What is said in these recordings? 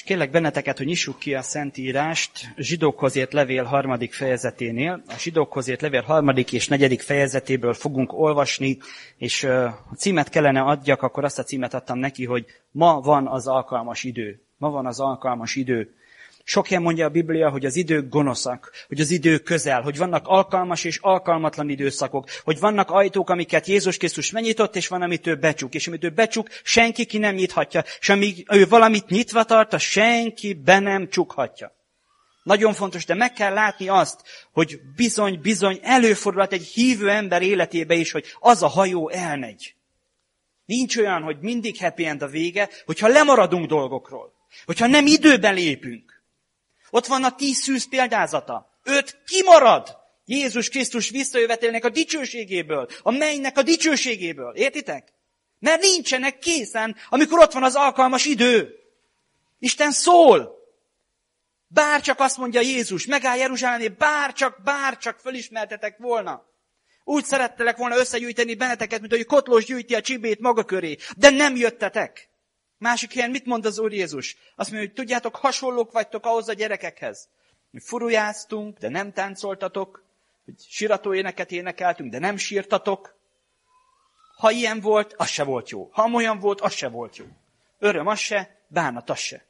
És kérlek benneteket, hogy nyissuk ki a Szentírást Zsidókhoz írt levél 3. fejezeténél. A Zsidókhoz írt levél 3. és 4. fejezetéből fogunk olvasni, és a címet kellene adjak, akkor azt a címet adtam neki, hogy ma van az alkalmas idő. Ma van az alkalmas idő. Sok helyen mondja a Biblia, hogy az idők gonoszak, hogy az idő közel, hogy vannak alkalmas és alkalmatlan időszakok, hogy vannak ajtók, amiket Jézus Krisztus megnyitott, és van, amit ő becsuk. És amit ő becsuk, senki ki nem nyithatja. És amíg ő valamit nyitva tart, senki be nem csukhatja. Nagyon fontos, de meg kell látni azt, hogy bizony előfordulhat egy hívő ember életébe is, hogy az a hajó elmegy. Nincs olyan, hogy mindig happy end a vége, hogyha lemaradunk dolgokról, hogyha nem időben lépünk. Ott van a 10 szűz példázata. 5 kimarad Jézus Krisztus visszajövetélének a dicsőségéből, a mennynek a dicsőségéből. Értitek? Mert nincsenek készen, amikor ott van az alkalmas idő. Isten szól. Bárcsak azt mondja Jézus, megáll Jeruzsálemnél, bárcsak fölismertetek volna. Úgy szerettelek volna összegyűjteni benneteket, mint hogy Kotlós gyűjti a csibét maga köré, de nem jöttetek. Másik helyen mit mond az Úr Jézus? Azt mondja, hogy tudjátok, hasonlók vagytok ahhoz a gyerekekhez. Mi furujáztunk, de nem táncoltatok. Hogy sirató éneket énekeltünk, de nem sírtatok. Ha ilyen volt, az se volt jó. Ha olyan volt, az se volt jó. Öröm az se, bánat az se.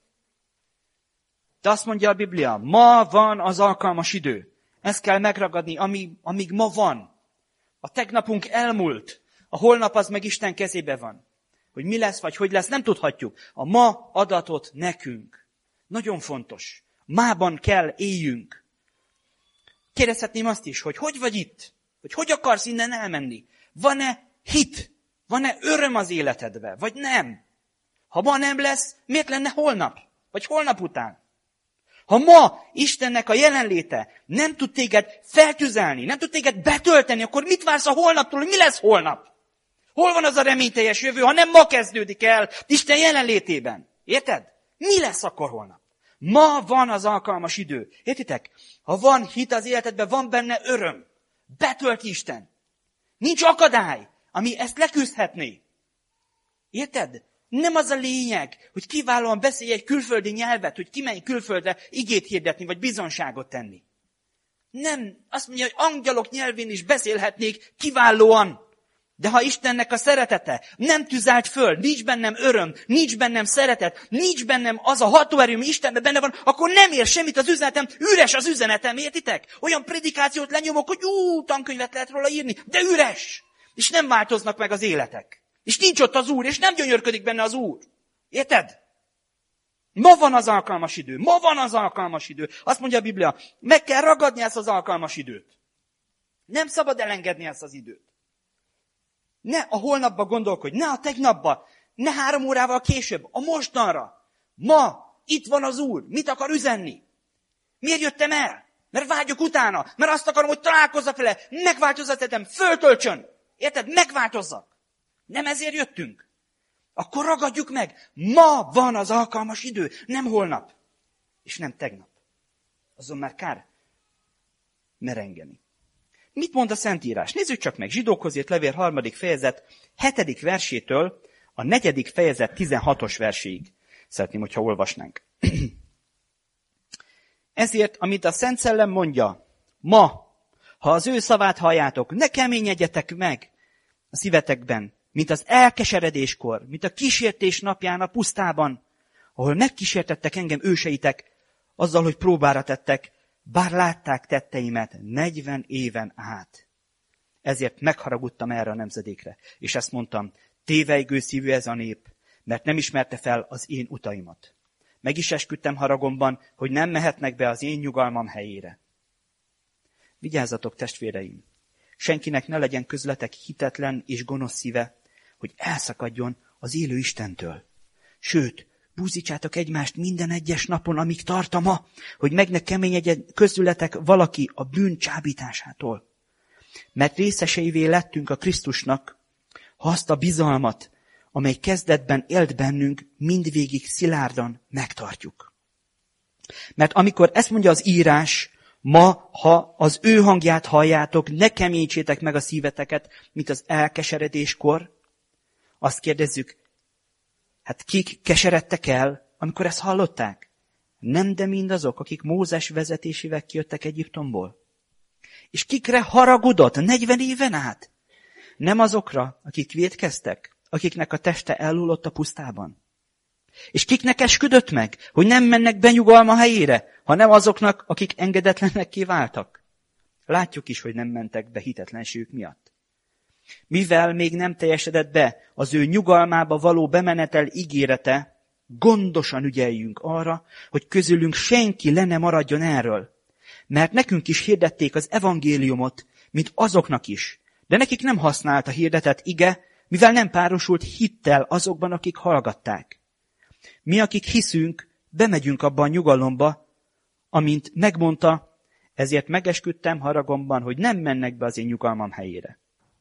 De azt mondja a Biblia, ma van az alkalmas idő. Ezt kell megragadni, amíg ma van. A tegnapunk elmúlt. A holnap az meg Isten kezébe van. Hogy mi lesz, vagy hogy lesz, nem tudhatjuk. A ma adatot nekünk. Nagyon fontos. Mában kell éljünk. Kérdezhetném azt is, hogy vagy itt? Hogy akarsz innen elmenni? Van-e hit? Van-e öröm az életedbe? Vagy nem? Ha ma nem lesz, miért lenne holnap? Vagy holnap után? Ha ma Istennek a jelenléte nem tud téged feltüzelni, nem tud téged betölteni, akkor mit vársz a holnaptól, hogy mi lesz holnap? Hol van az a reményteljes jövő, ha nem ma kezdődik el Isten jelenlétében? Érted? Mi lesz akkor holnap? Ma van az alkalmas idő. Értitek? Ha van hit az életedben, van benne öröm. Betölti Isten. Nincs akadály, ami ezt leküzdhetné. Érted? Nem az a lényeg, hogy kiválóan beszélj egy külföldi nyelvet, hogy kimenj külföldre igét hirdetni, vagy bizonságot tenni. Nem. Azt mondja, hogy angyalok nyelvén is beszélhetnék kiválóan. De ha Istennek a szeretete nem tüzelt föl, nincs bennem öröm, nincs bennem szeretet, nincs bennem az a hatóerő, ami Istenben benne van, akkor nem ér semmit az üzenetem, üres az üzenetem, értitek? Olyan predikációt lenyomok, hogy tankönyvet lehet róla írni, de üres. És nem változnak meg az életek. És nincs ott az Úr, és nem gyönyörködik benne az Úr. Érted? Ma van az alkalmas idő. Ma van az alkalmas idő. Azt mondja a Biblia, meg kell ragadni ezt az alkalmas időt. Nem szabad elengedni ezt az időt. Ne a holnapba gondolkodj, ne a tegnapba, ne 3 órával később, a mostanra. Ma itt van az Úr. Mit akar üzenni? Miért jöttem el? Mert vágyok utána. Mert azt akarom, hogy találkozzak vele. Megváltozzak tettem, föltöltsön. Érted? Megváltozzak. Nem ezért jöttünk. Akkor ragadjuk meg. Ma van az alkalmas idő. Nem holnap. És nem tegnap. Azon már kár merengeni. Mit mond a Szentírás? Nézzük csak meg. Zsidókhoz írt levél 3. fejezet 7. versétől a 4. fejezet 16. verséig. Szeretném, hogyha olvasnánk. Ezért, amit a Szent Szellem mondja, ma, ha az ő szavát halljátok, ne keményedjetek meg a szívetekben, mint az elkeseredéskor, mint a kísértés napján a pusztában, ahol megkísértettek engem őseitek, azzal, hogy próbára tettek, bár látták tetteimet 40 éven át. Ezért megharagudtam erre a nemzedékre, és ezt mondtam, tévejgő szívű ez a nép, mert nem ismerte fel az én utaimat. Meg is esküdtem haragomban, hogy nem mehetnek be az én nyugalmam helyére. Vigyázzatok, testvéreim! Senkinek ne legyen közletek hitetlen és gonosz szíve, hogy elszakadjon az élő Istentől. Sőt, búzítsátok egymást minden egyes napon, amíg tart a ma, hogy meg ne keményedjen közületek valaki a bűn csábításától. Mert részeseivé lettünk a Krisztusnak, ha azt a bizalmat, amely kezdetben élt bennünk, mindvégig szilárdan megtartjuk. Mert amikor ezt mondja az írás, ma, ha az ő hangját halljátok, ne keményítsétek meg a szíveteket, mint az elkeseredéskor. Azt kérdezzük, hát kik keseredtek el amikor ezt hallották? Nem, de mindazok, akik Mózes vezetésével kijöttek Egyiptomból. És kikre haragudott 40 éven át? Nem azokra, akik vétkeztek, akiknek a teste elhullott a pusztában. És kiknek esküdött meg, hogy nem mennek be nyugalma helyére, hanem azoknak, akik engedetlennek kiváltak. Látjuk is, hogy nem mentek be hitetlenségük miatt. Mivel még nem teljesedett be az ő nyugalmába való bemenetel ígérete, gondosan ügyeljünk arra, hogy közülünk senki le ne maradjon erről. Mert nekünk is hirdették az evangéliumot, mint azoknak is. De nekik nem használt a hirdetett ige, mivel nem párosult hittel azokban, akik hallgatták. Mi, akik hiszünk, bemegyünk abba a nyugalomba, amint megmondta, ezért megesküdtem haragomban, hogy nem mennek be az én nyugalmam helyére.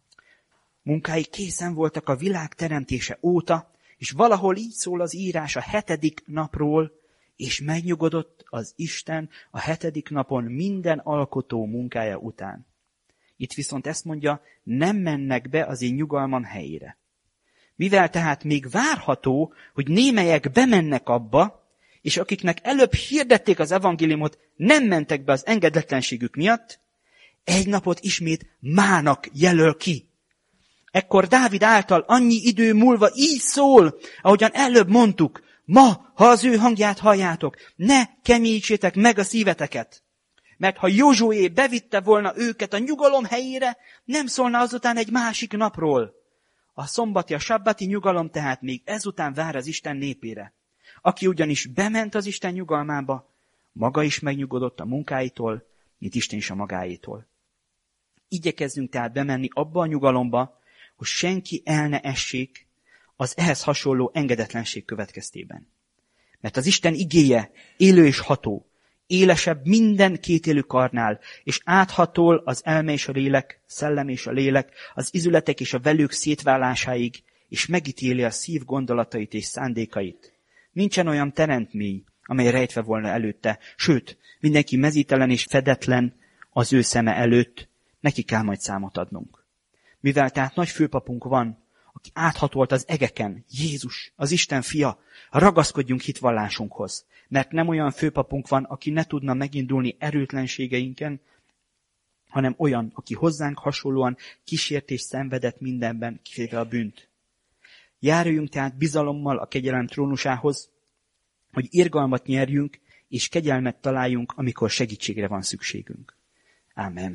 Munkái készen voltak a világ teremtése óta, és valahol így szól az írás a 7. napról, és megnyugodott az Isten a 7. napon minden alkotó munkája után. Itt viszont ezt mondja, nem mennek be az én nyugalmam helyére. Mivel tehát még várható, hogy némelyek bemennek abba, és akiknek előbb hirdették az evangéliumot, nem mentek be az engedetlenségük miatt, egy napot ismét mának jelöl ki. Ekkor Dávid által annyi idő múlva így szól, ahogyan előbb mondtuk, ma, ha az ő hangját halljátok, ne keményítsétek meg a szíveteket. Mert ha Józsué bevitte volna őket a nyugalom helyére, nem szólna azután egy másik napról. A szombati, a sabbati nyugalom tehát még ezután vár az Isten népére. Aki ugyanis bement az Isten nyugalmába, maga is megnyugodott a munkáitól, mint Isten is a magáitól. Igyekezzünk tehát bemenni abba a nyugalomba, hogy senki el ne essék az ehhez hasonló engedetlenség következtében. Mert az Isten igéje élő és ható, élesebb minden kétélű karnál, és áthatol az elme és a lélek, szellem és a lélek, az izületek és a velők szétválásáig, és megítéli a szív gondolatait és szándékait. Nincsen olyan teremtmény, amely rejtve volna előtte, sőt, mindenki mezítelen és fedetlen az ő szeme előtt, neki kell majd számot adnunk. Mivel tehát nagy főpapunk van, aki áthatolt az egeken, Jézus, az Isten fia, ragaszkodjunk hitvallásunkhoz, mert nem olyan főpapunk van, aki ne tudna megindulni erőtlenségeinken, hanem olyan, aki hozzánk hasonlóan kísértést szenvedett mindenben, kivéve a bűnt. Járuljunk tehát bizalommal a kegyelem trónusához, hogy irgalmat nyerjünk, és kegyelmet találjunk, amikor segítségre van szükségünk. Ámen.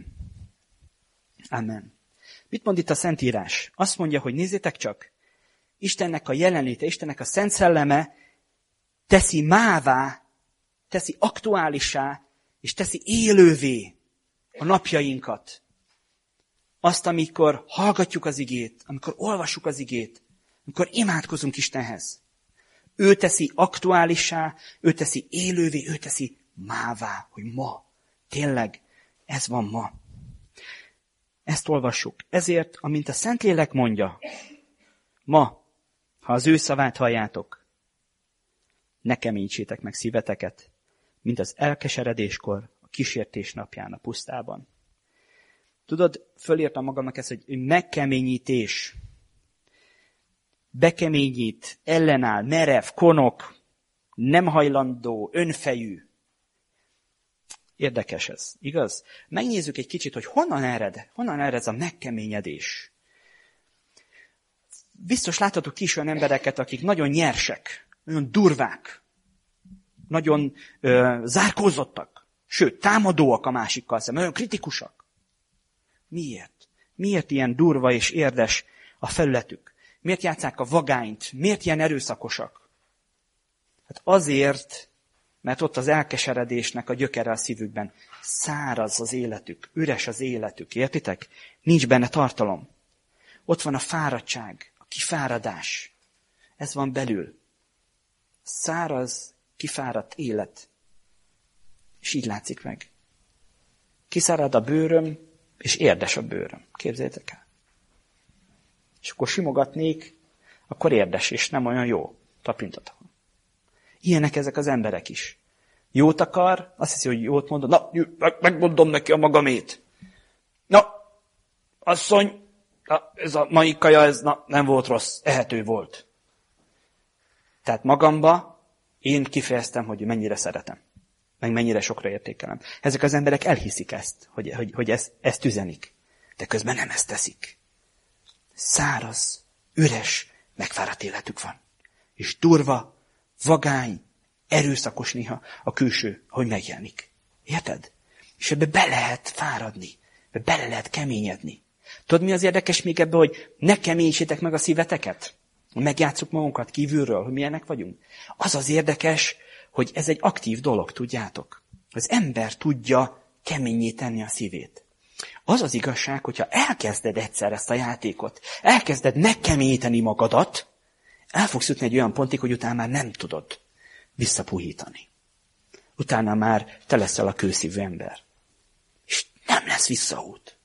Ámen. Mit mond itt a Szentírás? Azt mondja, hogy nézzétek csak, Istennek a jelenléte, Istennek a Szent Szelleme teszi mává, teszi aktuálissá, és teszi élővé a napjainkat. Azt, amikor hallgatjuk az igét, amikor olvassuk az igét, amikor imádkozunk Istenhez. Ő teszi aktuálissá, ő teszi élővé, ő teszi mává, hogy ma, tényleg, ez van ma. Ezt olvassuk. Ezért, amint a Szentlélek mondja, ma, ha az ő szavát halljátok, ne keményítsétek meg szíveteket, mint az elkeseredéskor, a kísértés napján a pusztában. Tudod, fölírtam magamnak ezt, hogy megkeményítés. Bekeményít, ellenáll, merev, konok, nem hajlandó, önfejű. Érdekes ez, igaz? Megnézzük egy kicsit, hogy honnan ered ez a megkeményedés. Biztos láthatok ki is olyan embereket, akik nagyon nyersek, nagyon durvák, nagyon zárkózottak, sőt, támadóak a másikkal szemben, nagyon kritikusak. Miért? Miért ilyen durva és érdes a felületük? Miért játsszák a vagányt? Miért ilyen erőszakosak? Hát azért, mert ott az elkeseredésnek a gyökere a szívükben. Száraz az életük, üres az életük, értitek? Nincs benne tartalom. Ott van a fáradtság, a kifáradás. Ez van belül. Száraz, kifáradt élet. És így látszik meg. Kiszárad a bőröm, és érdes a bőröm. Képzeljétek el. És akkor simogatnék, akkor érdes, és nem olyan jó. Tapintatom. Ilyenek ezek az emberek is. Jót akar, azt hiszi, hogy jót mondod. Na, megmondom neki a magamét. Na, asszony, ez a mai kaja, ez nem volt rossz, ehető volt. Tehát magamba Én kifejeztem, hogy mennyire szeretem, meg mennyire sokra értékelem. Ezek az emberek elhiszik ezt, hogy ezt üzenik. De közben nem ezt teszik. Száraz, üres, megfáradt életük van. És durva, vagány, erőszakos néha a külső, hogy megjelenik. Érted? És ebbe be lehet fáradni, bele lehet keményedni. Tudod, mi az érdekes még ebbe, hogy ne keményítsétek meg a szíveteket? Megjátsszuk magunkat kívülről, hogy milyenek vagyunk. Az az érdekes, hogy ez egy aktív dolog, tudjátok. Az ember tudja keményé tenni a szívét. Az az igazság, hogyha elkezded egyszer ezt a játékot, elkezded megkeményíteni magadat, el fogsz jutni egy olyan pontig, hogy utána már nem tudod visszapuhítani. Utána már te leszel a kőszívű ember. És nem lesz visszaút.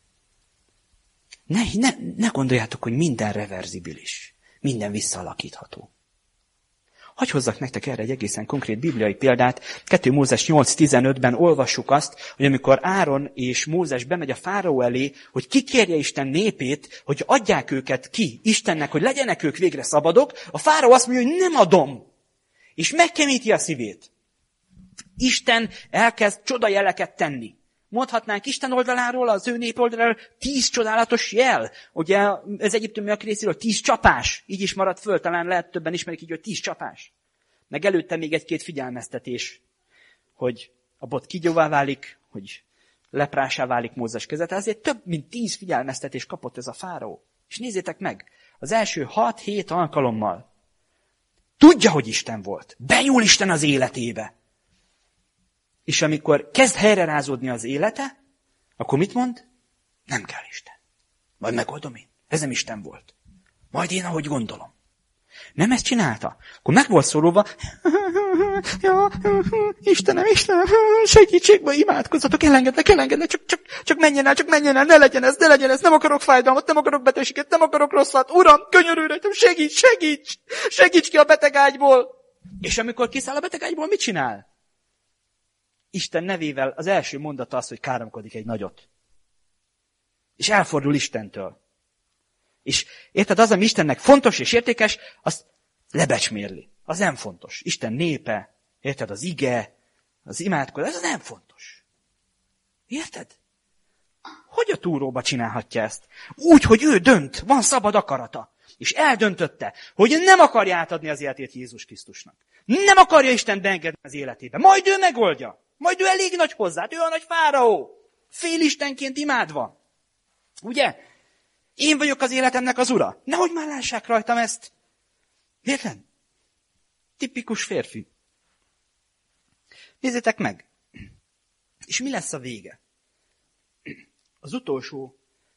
Ne gondoljátok, hogy minden reverzibilis, minden visszaalakítható. Hadd hozzak nektek erre egy egészen konkrét bibliai példát. 2 Mózes 8.15-ben olvassuk azt, hogy amikor Áron és Mózes bemegy a fáraó elé, hogy kikérje Isten népét, hogy adják őket ki Istennek, hogy legyenek ők végre szabadok, a fáraó azt mondja, hogy nem adom. És megkemíti a szívét. Isten elkezd csodajeleket tenni. Mondhatnánk Isten oldaláról, az ő nép oldaláról 10 csodálatos jel. Ugye ez egyiptomiak részéről 10 csapás. Így is maradt föl, talán lehet többen ismerik így, hogy 10 csapás. Meg előtte még 1-2 figyelmeztetés, hogy a bot kígyóvá válik, hogy leprásá válik Mózes keze. Tehát ezért több mint 10 figyelmeztetést kapott ez a fáraó. És nézzétek meg, az első 6-7 alkalommal tudja, hogy Isten volt. Benyúl Isten az életébe. És amikor kezd helyrerázódni az élete, akkor mit mond? Nem kell Isten. Majd megoldom én. Ez nem Isten volt. Majd én, ahogy gondolom. Nem ezt csinálta. Akkor meg volt szorulva. Ja, Istenem, segítségbe imádkozzatok, elengednek, csak menjen el, ne legyen ez, nem akarok fájdalmat, nem akarok betegséget, nem akarok rosszat. Uram, könyörülj rajtam, segíts ki a betegágyból. És amikor kiszáll a betegágyból, mit csinál? Isten nevével az első mondata az, hogy káromkodik egy nagyot. És elfordul Istentől. És érted, az, ami Istennek fontos és értékes, azt lebecsmérli. Az nem fontos. Isten népe, érted, az ige, az imádkozás, az nem fontos. Érted? Hogy a túróba csinálhatja ezt? Úgy, hogy ő dönt, van szabad akarata. És eldöntötte, hogy nem akarja átadni az életét Jézus Krisztusnak. Nem akarja Isten beengedni az életébe. Majd ő megoldja. Majd ő elég nagy hozzá, ő a nagy fáraó. Félistenként imádva. Ugye? Én vagyok az életemnek az ura. Nehogy már lássák rajtam ezt. Érted? Tipikus férfi. Nézzétek meg. És mi lesz a vége? Az utolsó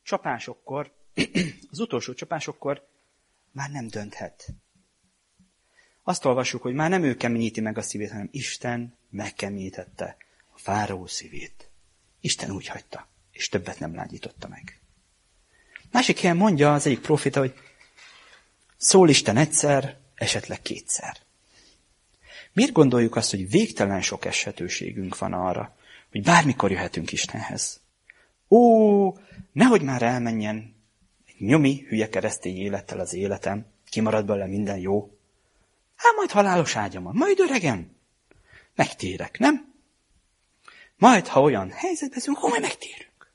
csapásokkor már nem dönthet. Azt olvassuk, hogy már nem ő keményíti meg a szívét, hanem Isten megkeményítette a fáraó szívét. Isten úgy hagyta, és többet nem lágyította meg. Másik helyen mondja az egyik proféta, hogy szól Isten egyszer, esetleg 2-szer. Miért gondoljuk azt, hogy végtelen sok esetőségünk van arra, hogy bármikor jöhetünk Istenhez? Nehogy már elmenjen egy nyomi, hülye keresztény élettel az életem, kimarad belőle minden jó. Majd halálos ágyam van, majd öregem. Megtérek, nem? Majd, ha olyan helyzetben vagyunk, akkor majd megtérünk.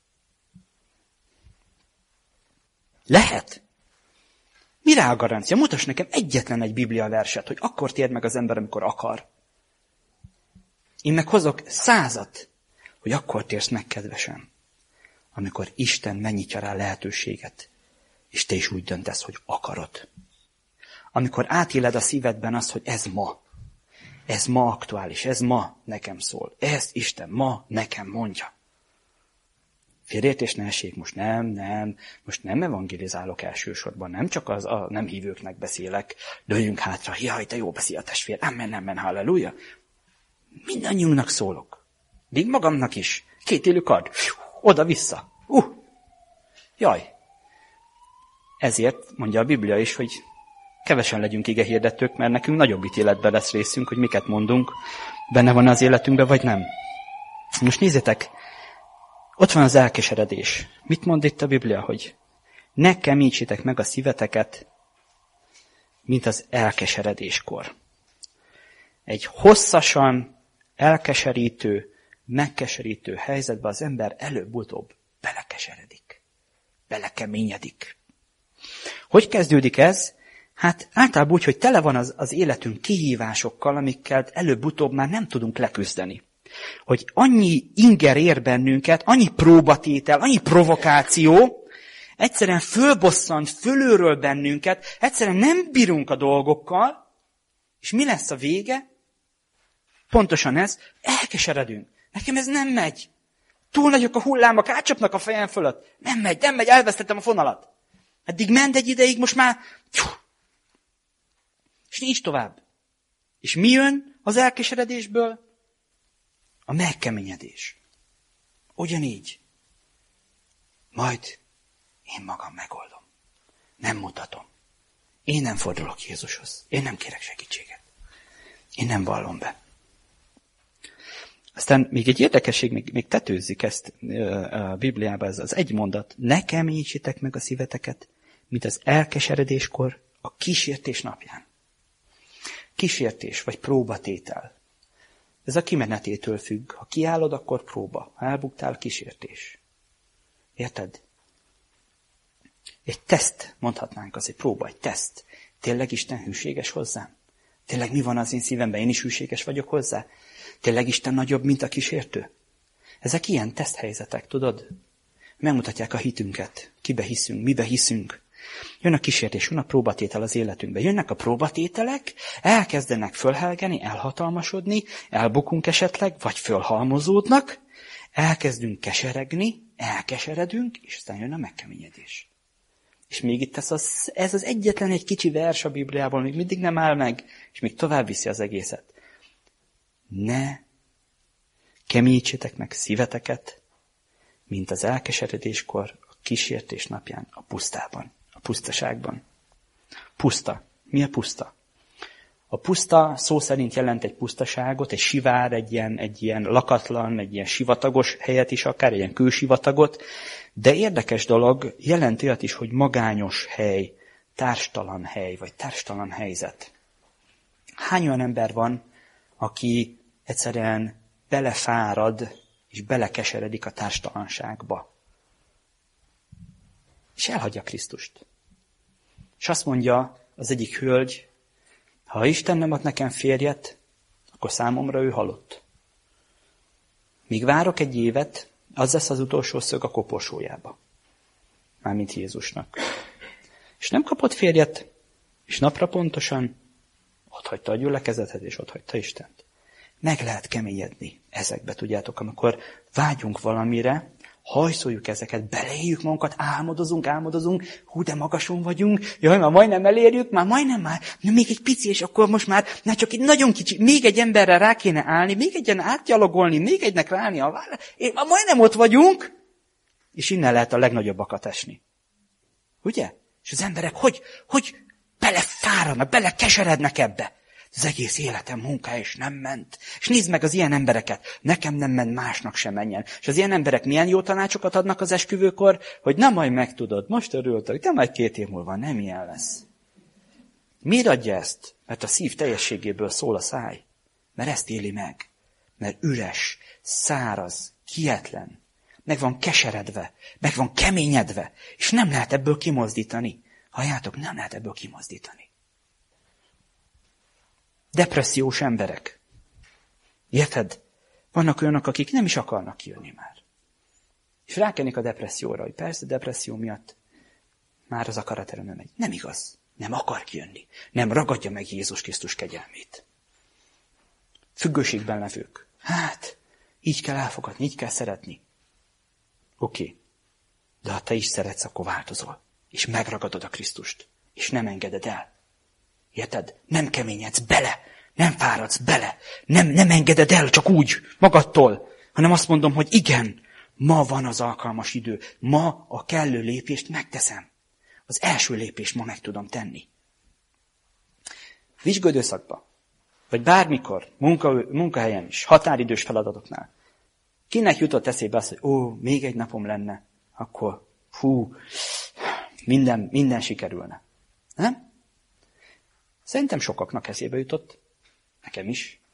Lehet. Mire a garancia? Mutass nekem egyetlen egy Biblia verset, hogy akkor tér meg az ember, amikor akar. Én meg hozok 100, hogy akkor térsz meg, kedvesem, amikor Isten megnyitja rá lehetőséget, és te is úgy döntesz, hogy akarod. Amikor átéled a szívedben azt, hogy ez ma aktuális, ez ma nekem szól, ezt Isten ma nekem mondja. Félreértés ne essék, most nem evangelizálok elsősorban, nem csak a nem hívőknek beszélek, dőljünk hátra, jaj, de jó beszél a testvér, amen, halleluja. Mindannyiunknak szólok. Még magamnak is. 2 élő kard. Oda-vissza. Jaj. Ezért mondja a Biblia is, hogy kevesen legyünk igehirdetők, mert nekünk nagyobb ítéletben lesz részünk, hogy miket mondunk, benne van az életünkben, vagy nem. Most nézzétek, ott van az elkeseredés. Mit mond itt a Biblia, hogy ne keményítsétek meg a szíveteket, mint az elkeseredéskor. egy hosszasan elkeserítő, megkeserítő helyzetbe az ember előbb-utóbb belekeseredik, belekeményedik. Hogy kezdődik ez? Hát általában úgy, hogy tele van az életünk kihívásokkal, amikkel előbb-utóbb már nem tudunk leküzdeni. Hogy annyi inger ér bennünket, annyi próbatétel, annyi provokáció, egyszerűen fölbosszant fölülről bennünket, egyszerűen nem bírunk a dolgokkal, és mi lesz a vége? Pontosan ez, elkeseredünk. Nekem ez nem megy. Túl nagyok a hullámok, átcsapnak a fejem fölött. Nem megy, elvesztettem a fonalat. Eddig ment egy ideig, most már... És nincs tovább. És mi jön az elkeseredésből? A megkeményedés. Ugyanígy. Majd én magam megoldom. Nem mutatom. Én nem fordulok Jézushoz. Én nem kérek segítséget. Én nem vallom be. Aztán még egy érdekesség, még tetőzik ezt a Bibliában, ez az egy mondat. Ne keményítsétek meg a szíveteket, mint az elkeseredéskor a kísértés napján. Kísértés, vagy próbatétel. Ez a kimenetétől függ. Ha kiállod, akkor próba. Ha elbuktál, kísértés. Érted? Egy teszt, mondhatnánk, az egy próba, egy teszt. Tényleg Isten hűséges hozzám? Tényleg mi van az én szívemben? Én is hűséges vagyok hozzá? Tényleg Isten nagyobb, mint a kísértő? Ezek ilyen teszthelyzetek, tudod? Megmutatják a hitünket. Kibe hiszünk, mibe hiszünk. Jön a kísértés, jön a próbatétel az életünkbe. Jönnek a próbatételek, elkezdenek fölhelgeni, elhatalmasodni, elbukunk esetleg, vagy fölhalmozódnak, elkezdünk keseregni, elkeseredünk, és aztán jön a megkeményedés. És még itt ez az egyetlen egy kicsi vers a Bibliából, még mindig nem áll meg, és még tovább viszi az egészet. Ne keményítsétek meg szíveteket, mint az elkeseredéskor, a kísértés napján, a pusztában, a pusztaságban. Puszta. Mi a puszta? A puszta szó szerint jelent egy pusztaságot, egy sivár, egy ilyen lakatlan, egy ilyen sivatagos helyet is akár, egy ilyen kősivatagot, de érdekes dolog, jelent olyat is, hogy magányos hely, társtalan hely, vagy társtalan helyzet. Hány olyan ember van, aki egyszerűen belefárad, és belekeseredik a társtalanságba. És elhagyja Krisztust. És azt mondja az egyik hölgy, ha Isten nem ad nekem férjet, akkor számomra ő halott. Míg várok egy évet, az lesz az utolsó szög a koporsójába. Mármint Jézusnak. És nem kapott férjet, és napra pontosan otthagyta a gyülekezetet, és otthagyta Istent. Meg lehet keményedni ezekbe, tudjátok, amikor vágyunk valamire, hajszoljuk ezeket, beleéljük magunkat, álmodozunk, hú, de magason vagyunk, jaj, már majdnem elérjük, már, még egy pici, és akkor most már, csak egy nagyon kicsi, még egy emberre rá kéne állni, még egyen átgyalogolni, még egynek ráállni a vállra, és már majdnem ott vagyunk, és innen lehet a legnagyobbakat esni. Ugye? És az emberek hogy belefáradnak, belekeserednek ebbe. Az egész életem munka és nem ment. És nézd meg az ilyen embereket. Nekem nem ment, másnak sem menjen. És az ilyen emberek milyen jó tanácsokat adnak az esküvőkor, hogy na majd megtudod, most örültek, de majd 2 év múlva nem ilyen lesz. Miért adja ezt? Mert a szív teljességéből szól a száj. Mert ezt éli meg. Mert üres, száraz, kietlen. Meg van keseredve, meg van keményedve. És nem lehet ebből kimozdítani. Halljátok, nem lehet ebből kimozdítani. Depressziós emberek. Érted? Vannak olyanok, akik nem is akarnak kijönni már. És rákennek a depresszióra, hogy persze depresszió miatt már az akaraterő nem megy. Nem igaz. Nem akar kijönni. Nem ragadja meg Jézus Krisztus kegyelmét. Függőségben levők. Hát, így kell elfogadni, így kell szeretni. Oké. De ha te is szeretsz, akkor változol. És megragadod a Krisztust. És nem engeded el. Érted? Nem keményedsz bele, nem fáradsz bele, nem engeded el csak úgy, magadtól, hanem azt mondom, hogy igen, ma van az alkalmas idő, ma a kellő lépést megteszem. Az első lépést ma meg tudom tenni. Vizsgaidőszakban, vagy bármikor, munkahelyen is, határidős feladatoknál, kinek jutott eszébe az, hogy még egy napom lenne, akkor minden sikerülne. Nem? Szerintem sokaknak eszébe jutott, nekem is.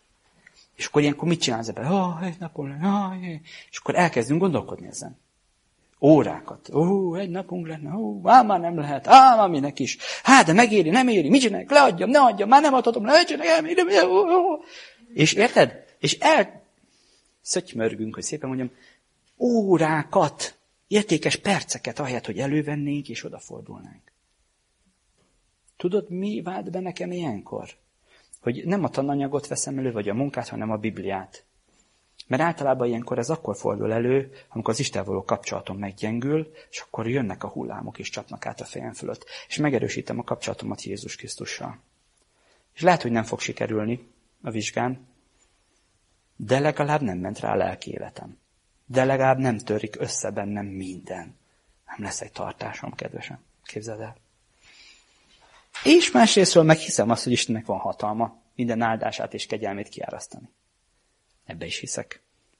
És akkor ilyenkor mit csinál az ember? Egy napon lenne, és akkor elkezdünk gondolkodni ezen. Órákat. Egy napunk lenne, már nem lehet, már minek is. De megéri, nem éri, mit csinálják, leadjam, ne adjam, már nem adhatom, ne csinálják, és érted? És szötymörgünk, hogy szépen mondjam, órákat, értékes perceket, ahelyett, hogy elővennénk és odafordulnánk. Tudod, mi vált be nekem ilyenkor? Hogy nem a tananyagot veszem elő, vagy a munkát, hanem a Bibliát. Mert általában ilyenkor ez akkor fordul elő, amikor az Istenvel való kapcsolatom meggyengül, és akkor jönnek a hullámok és csapnak át a fejem fölött. És megerősítem a kapcsolatomat Jézus Krisztussal. És lehet, hogy nem fog sikerülni a vizsgán, de legalább nem ment rá a lelki életem. De legalább nem törik össze bennem minden. Nem lesz egy tartásom, kedvesem. Képzeld el. És másrésztről meghiszem azt, hogy Istennek van hatalma minden áldását és kegyelmét kiárasztani. Ebbe is hiszek.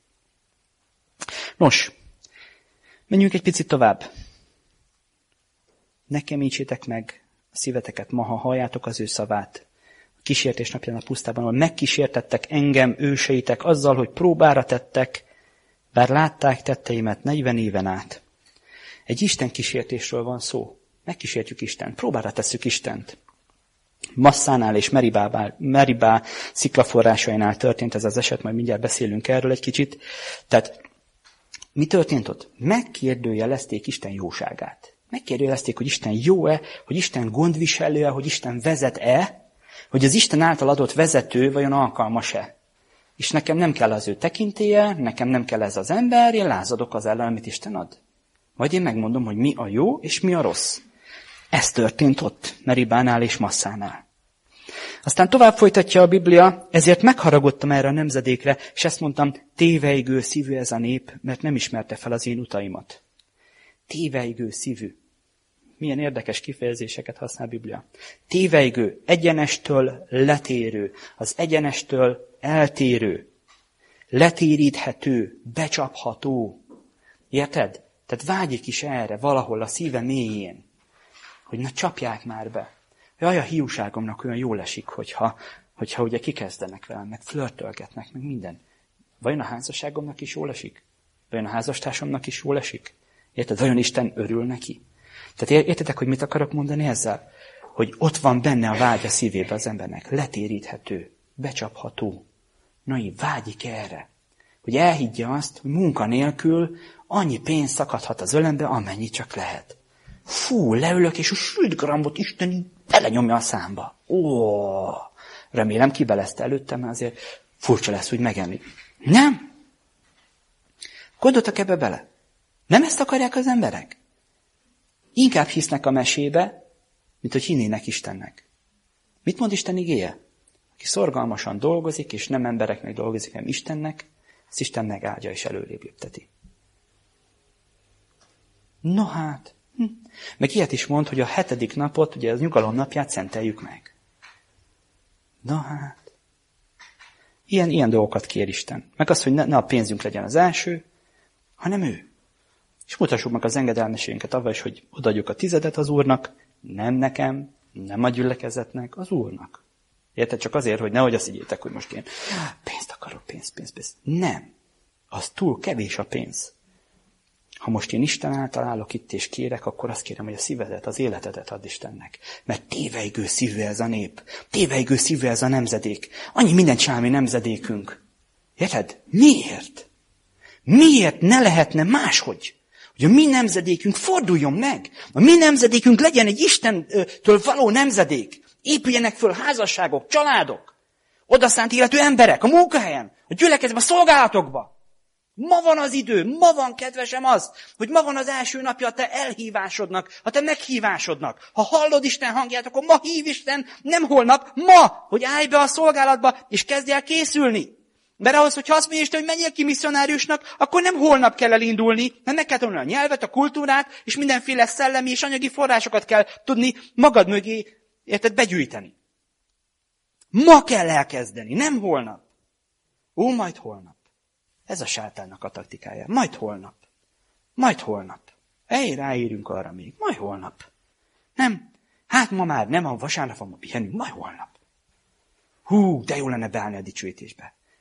Nos, menjünk egy picit tovább. Ne kemítsétek meg a szíveteket ma, ha halljátok az ő szavát. A kísértés napján a pusztában, ahol megkísértettek engem, őseitek, azzal, hogy próbára tettek, bár látták tetteimet 40 éven át. Egy Isten kísértésről van szó. Megkísértjük Istent, próbára tesszük Istent. Masszánál és Meribá sziklaforrásainál történt ez az eset, majd mindjárt beszélünk erről egy kicsit. Tehát mi történt ott? Megkérdőjelezték Isten jóságát. Megkérdőjelezték, hogy Isten jó-e, hogy Isten gondviselő-e, hogy Isten vezet-e, hogy az Isten által adott vezető vajon alkalmas-e. És nekem nem kell az ő tekintélye, nekem nem kell ez az ember, én lázadok az ellen, amit Isten ad. Vagy én megmondom, hogy mi a jó és mi a rossz. Ez történt ott, Meribánál és Masszánál. Aztán tovább folytatja a Biblia, ezért megharagudtam erre a nemzedékre, és ezt mondtam, téveigő szívű ez a nép, mert nem ismerte fel az én utaimat. Téveigő szívű. Milyen érdekes kifejezéseket használ a Biblia. Téveigő, egyenestől letérő, az egyenestől eltérő, letéríthető, becsapható. Érted? Tehát vágyik is erre valahol a szíve mélyén, hogy na csapják már be. Jaj, a hiúságomnak olyan jól esik, hogyha ugye kikezdenek velem, meg flörtölgetnek, meg minden. Vajon a házasságomnak is jól esik? Vajon a házastársamnak is jól esik? Érted? Vajon Isten örül neki? Tehát értitek, hogy mit akarok mondani ezzel? Hogy ott van benne a vágy a szívébe az embernek. Letéríthető, becsapható. Na, vágyik erre. Hogy elhiggye azt, hogy munka nélkül annyi pénz szakadhat az ölembe, amennyi csak lehet. Leülök, és a sült grambot Isten belenyomja a számba. Remélem kibelezte előttem, mert azért furcsa lesz, hogy megenni. Nem? Gondoltak ebbe bele? Nem ezt akarják az emberek? Inkább hisznek a mesébe, mint hogy hinnének Istennek. Mit mond Isten igéje? Aki szorgalmasan dolgozik, és nem embereknek dolgozik, hanem Istennek, ezt Isten megáldja és előrébb lépteti. No hát, meg ilyet is mond, hogy a 7. napot, ugye az nyugalom napját szenteljük meg. Na hát, ilyen dolgokat kér Isten. Meg az, hogy ne a pénzünk legyen az első, hanem ő. És mutassuk meg az engedelmességünket avval is, hogy odaadjuk a 10 az Úrnak, nem nekem, nem a gyülekezetnek, az Úrnak. Érted? Csak azért, hogy nehogy azt higgyétek, hogy most én pénzt akarok, pénz. Nem. Az túl kevés a pénz. Ha most én Isten által állok itt és kérek, akkor azt kérem, hogy a szívedet, az életedet add Istennek. Mert téveigő szívű ez a nép. Téveigő szívű ez a nemzedék. Annyi mindent csinál, mi nemzedékünk. Érted? Miért? Miért ne lehetne máshogy? Hogy a mi nemzedékünk forduljon meg. A mi nemzedékünk legyen egy Istentől való nemzedék. Épüljenek föl házasságok, családok. Odaszánt életű emberek a munkahelyen, a gyülekezetben, a szolgálatokban. Ma van az idő, ma van, kedvesem, az, hogy ma van az első napja a te elhívásodnak, a te meghívásodnak. Ha hallod Isten hangját, akkor ma hív Isten, nem holnap, ma, hogy állj be a szolgálatba, és kezdj el készülni. Mert ahhoz, hogyha azt mondja Isten, hogy menjél ki misszionáriusnak, akkor nem holnap kell elindulni, mert meg kell tanulni a nyelvet, a kultúrát, és mindenféle szellemi és anyagi forrásokat kell tudni magad mögé, érted, begyűjteni. Ma kell elkezdeni, nem holnap. Majd holnap. Ez a sátánnak a taktikája. Majd holnap. Ráérünk arra még. Majd holnap. Nem. Hát ma már nem, a vasárnap van, ma pihenünk. Majd holnap. De jó lenne beállni a dicsőítésbe.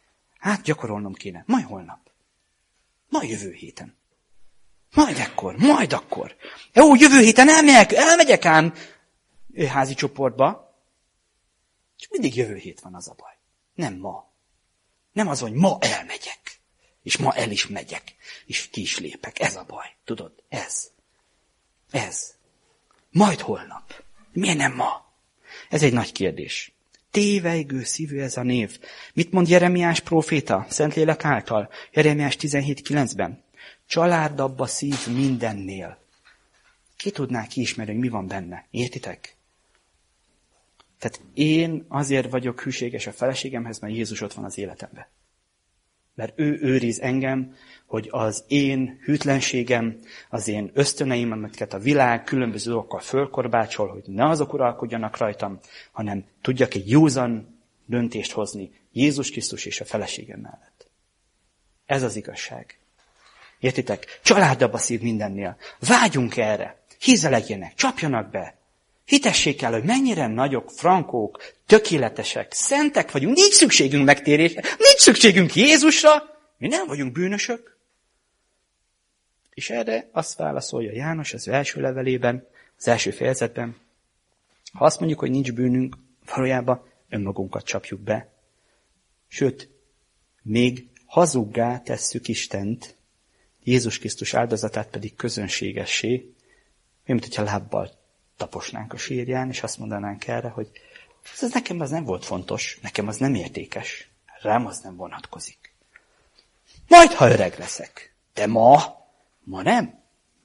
Hát gyakorolnom kéne. Majd holnap. Majd jövő héten. Majd akkor. Jó, jövő héten elmegyek ám házi csoportba. És mindig jövő hét van, az a baj. Nem ma. Nem az, hogy ma elmegyek. És ma el is megyek. És ki is lépek. Ez a baj. Tudod? Ez. Majd holnap. Miért nem ma? Ez egy nagy kérdés. Tévejgő szívű ez a név. Mit mond Jeremiás próféta, Szentlélek által? Jeremiás 17:9-ben. Családabb a szív mindennél. Ki tudná kiismerni, hogy mi van benne? Értitek? Tehát én azért vagyok hűséges a feleségemhez, mert Jézus ott van az életemben. Mert ő őriz engem, hogy az én hűtlenségem, az én ösztöneim, amiket a világ különböző dolgokkal fölkorbácsol, hogy ne azok uralkodjanak rajtam, hanem tudjak egy józan döntést hozni Jézus Krisztus és a feleségem mellett. Ez az igazság. Értitek? Családabb a szív mindennél. Vágyunk erre. Hízelegjenek, csapjanak be. Hitessék el, hogy mennyire nagyok, frankók, tökéletesek, szentek vagyunk. Nincs szükségünk megtérésre, nincs szükségünk Jézusra. Mi nem vagyunk bűnösök. És erre azt válaszolja János az első levelében, az első fejezetben. Ha azt mondjuk, hogy nincs bűnünk, valójában önmagunkat csapjuk be. Sőt, még hazuggá tesszük Istent, Jézus Krisztus áldozatát pedig közönségessé, mint hogyha lábbal taposnánk a sírján, és azt mondanánk erre, hogy ez nekem az nem volt fontos, nekem az nem értékes, rám az nem vonatkozik. Majd, ha öreg leszek. De ma nem.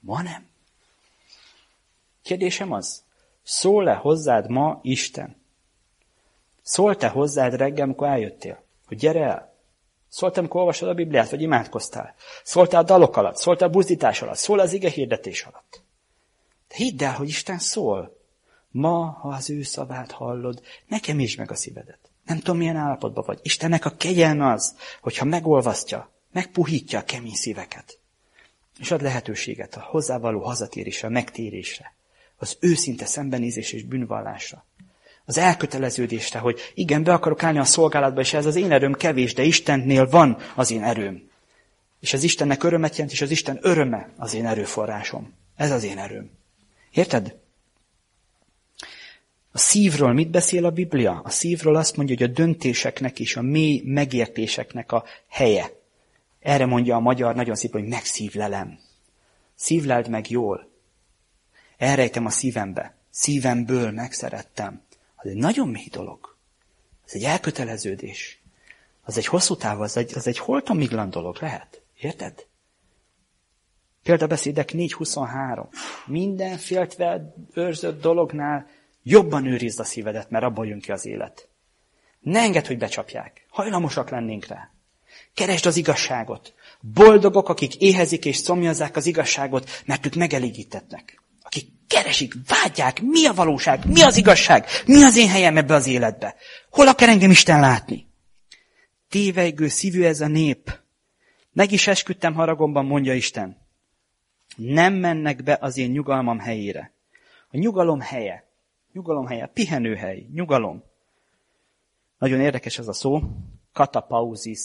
Kérdésem az, szól-e hozzád ma Isten? Szólt-e hozzád reggel, amikor eljöttél, hogy gyere el? Szólt-e, amikor olvasod a Bibliát, vagy imádkoztál? Szólt-e a dalok alatt? Szólt-e a buzdítás alatt? Szól az ige hirdetés alatt? De hidd el, hogy Isten szól. Ma, ha az ő szavát hallod, nekem is meg a szívedet. Nem tudom, milyen állapotban vagy. Istennek a kegyelme az, hogyha megolvasztja, megpuhítja a kemény szíveket. És ad lehetőséget a hozzávaló hazatérésre, a megtérésre. Az őszinte szembenézés és bűnvallásra. Az elköteleződésre, hogy igen, be akarok állni a szolgálatba, és ez az én erőm kevés, de Istennél van az én erőm. És az Istennek örömet jelent, és az Isten öröme az én erőforrásom. Ez az én erőm. Érted? A szívről mit beszél a Biblia? A szívről azt mondja, hogy a döntéseknek és a mély megértéseknek a helye. Erre mondja a magyar nagyon szép, hogy megszívlelem. Szívleld meg jól. Elrejtem a szívembe. Szívemből megszerettem. Az egy nagyon mély dolog. Ez egy elköteleződés. Az egy hosszú táv, az egy holtamiglan dolog lehet. Érted? Példabeszédek 4:23. Minden féltve őrzött dolognál jobban őrizd a szívedet, mert abból jön ki az élet. Ne engedd, hogy becsapják. Hajlamosak lennénk rá. Keresd az igazságot. Boldogok, akik éhezik és szomjazzák az igazságot, mert ők megelégítetnek. Akik keresik, vágyják, mi a valóság, mi az igazság, mi az én helyem ebbe az életbe. Hol akar engem Isten látni? Tévejgő szívű ez a nép. Meg is esküdtem haragomban, mondja Isten. Nem mennek be az én nyugalmam helyére. A nyugalom helye, pihenőhely, nyugalom. Nagyon érdekes ez a szó. Katapauzis,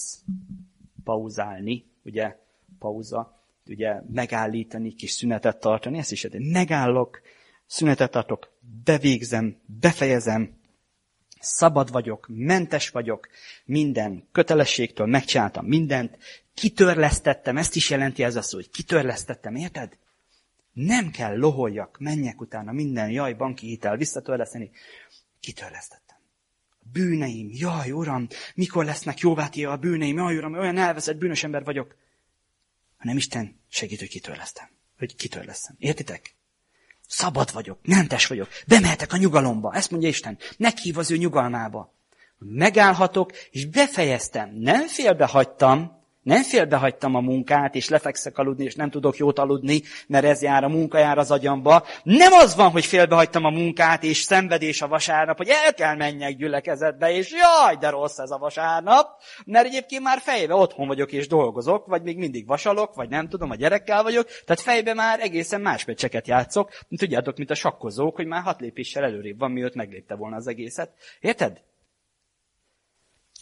pauzálni, ugye, pauza, ugye, megállítani, kis szünetet tartani, ezt is megállok, szünetet tartok, bevégzem, befejezem, szabad vagyok, mentes vagyok, minden kötelességtől megcsináltam mindent, kitörlesztettem, ezt is jelenti ez a szó, hogy kitörlesztettem, érted? Nem kell loholjak, menjek utána minden, jaj, banki hitel, visszatörleszteni, kitörlesztettem. Bűneim, jaj, Uram, mikor lesznek jóvátéve a bűneim, jaj, Uram, olyan elveszett bűnös ember vagyok. Hanem Isten segít, hogy kitörlesztem. Értitek? Szabad vagyok, mentes vagyok, bemehetek a nyugalomba. Ezt mondja Isten, meghív az ő nyugalmába. Megállhatok, és befejeztem. Nem félbehagytam a munkát, és lefekszek aludni, és nem tudok jót aludni, mert ez jár a munka, jár az agyamba. Nem az van, hogy félbehagytam a munkát, és szenvedés a vasárnap, hogy el kell menjek gyülekezetbe, és jaj, de rossz ez a vasárnap, mert egyébként már fejbe otthon vagyok, és dolgozok, vagy még mindig vasalok, vagy nem tudom, a gyerekkel vagyok, tehát fejbe már egészen más meccseket játszok, tudjátok, mint a sakkozók, hogy már 6 lépéssel előrébb van, mielőtt meglépte volna az egészet. Érted?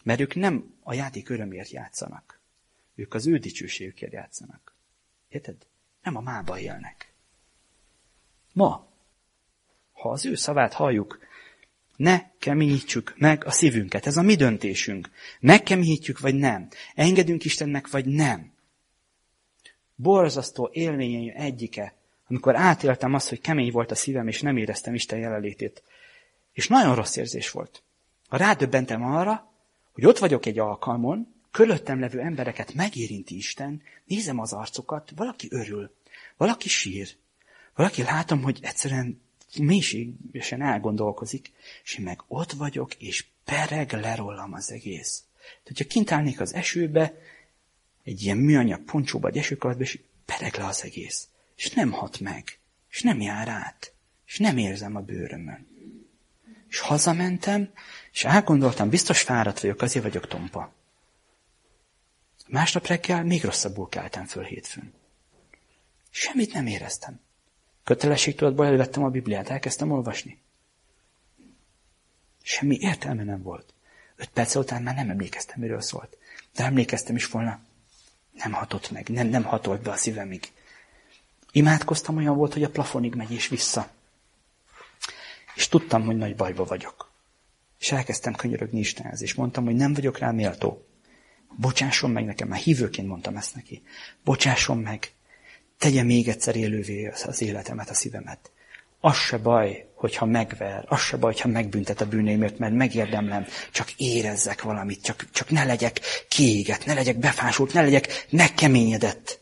Mert ők nem a játék örömért játszanak. Ők az ő dicsőségükért játszanak. Érted? Nem a mába élnek. Ma, ha az ő szavát halljuk, ne keményítsük meg a szívünket. Ez a mi döntésünk. Megkeményítjük, vagy nem. Engedünk Istennek, vagy nem. Borzasztó élményei egyike, amikor átéltem azt, hogy kemény volt a szívem, és nem éreztem Isten jelenlétét. És nagyon rossz érzés volt. Rádöbbentem arra, hogy ott vagyok egy alkalmon, körülöttem levő embereket megérinti Isten, nézem az arcukat, valaki örül, valaki sír, valaki látom, hogy egyszerűen mélységesen elgondolkozik, és én meg ott vagyok, és pereg le rólam az egész. Tehát, hogyha kint állnék az esőbe, egy ilyen műanyag poncsóba, egy esőkabátba, és pereg le az egész. És nem hat meg, és nem jár át, és nem érzem a bőrömön. És hazamentem, és elgondoltam, biztos fáradt vagyok, azért vagyok tompa. Másnap reggel még rosszabbul keltem föl hétfőn. Semmit nem éreztem. Kötelességtudatból elővettem a Bibliát, elkezdtem olvasni. Semmi értelme nem volt. 5 perc után már nem emlékeztem, miről szólt. De emlékeztem is volna, nem hatott meg, nem hatolt be a szívemig. Imádkoztam, olyan volt, hogy a plafonig megy és vissza. És tudtam, hogy nagy bajba vagyok. És elkezdtem könyörögni Istenhez, és mondtam, hogy nem vagyok rá méltó. Bocsásson meg nekem, már hívőként mondtam ezt neki. Bocsásson meg, tegye még egyszer élővé az életemet, a szívemet. Az se baj, hogyha megver, az se baj, hogyha megbüntet a bűneimért, mert megérdemlem, csak érezzek valamit, csak ne legyek kiégett, ne legyek befásult, ne legyek megkeményedett.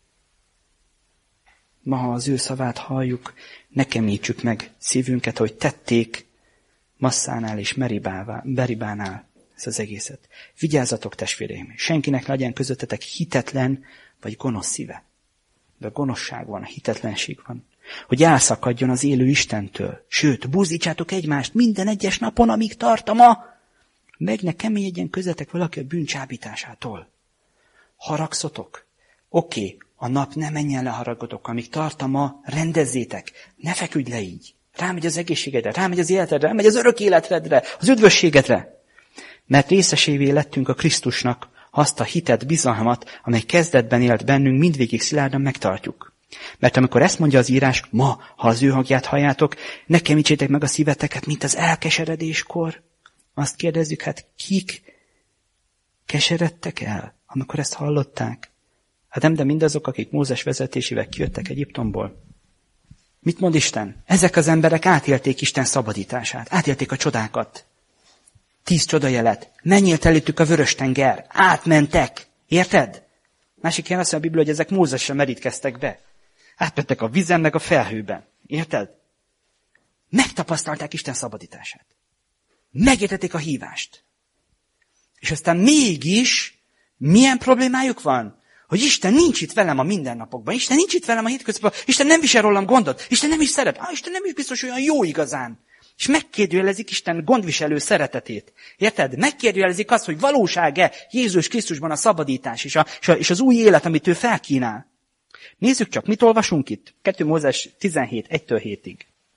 Ma, ha az ő szavát halljuk, ne kemítsük meg szívünket, ahogy tették Masszánál és Meribánál ezt az egészet. Vigyázzatok, testvéreim, senkinek legyen közöttetek hitetlen vagy gonosz szíve. De a gonoszság van, a hitetlenség van. Hogy elszakadjon az élő Istentől. Sőt, buzdítsátok egymást minden egyes napon, amíg tart a ma. Meg ne keményedjen közöttek valaki a bűncsábításától. Haragszotok? Oké, a nap ne menjen le haragotok, amíg tart a ma, rendezzétek. Ne feküdj le így. Rámegy az egészségedre, rámegy az életedre, rámegy az örök életedre, az üdvösségedre. Mert részesévé lettünk a Krisztusnak, azt a hitet, bizalmat, amely kezdetben élt bennünk, mindvégig szilárdan megtartjuk. Mert amikor ezt mondja az írás, ma, ha az ő hangját halljátok, ne kemítsétek meg a szíveteket, mint az elkeseredéskor. Azt kérdezzük, hát kik keseredtek el, amikor ezt hallották? Hát nem, de mindazok, akik Mózes vezetésével kijöttek Egyiptomból. Mit mond Isten? Ezek az emberek átélték Isten szabadítását, átélték a csodákat. 10 csodajelet. Megnyílt előttük a Vörös-tenger. Átmentek. Érted? Másik ilyen azt mondja a Biblia, hogy ezek Mózesre merítkeztek be. Átmentek a vízen, meg a felhőben. Érted? Megtapasztalták Isten szabadítását. Megértették a hívást. És aztán mégis milyen problémájuk van? Hogy Isten nincs itt velem a mindennapokban. Isten nincs itt velem a hétköznapokban. Isten nem visel rólam gondot. Isten nem is szeret. Isten nem is biztos olyan jó igazán. És megkérdőjelezik Isten gondviselő szeretetét. Érted? Megkérdőjelezik azt, hogy valóság-e Jézus Krisztusban a szabadítás és az új élet, amit ő felkínál. Nézzük csak, mit olvasunk itt. 2 Mózes 17, 1-7-ig.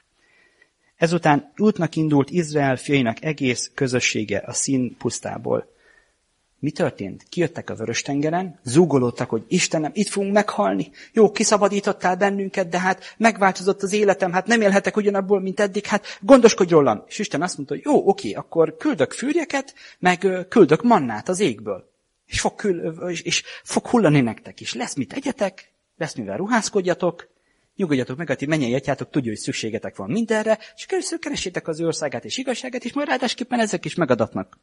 Ezután útnak indult Izrael fiainak egész közössége a Szín pusztából. Mi történt? Kijöttek a Vörös-tengeren, zúgolódtak, hogy Istenem, itt fogunk meghalni. Jó, kiszabadítottál bennünket, de hát megváltozott az életem, hát nem élhetek ugyanabból, mint eddig, hát gondoskodj rólam. És Isten azt mondta, hogy jó, oké, akkor küldök fűrjeket, meg küldök mannát az égből. És fog hullani nektek is. Lesz mit egyetek, lesz mivel ruházkodjatok, nyugodjatok meg, hogy mennyei atyátok tudja, hogy szükségetek van mindenre, és először keressétek az ő országát és igazságát, és majd ráadásképpen ezek is megadatnak.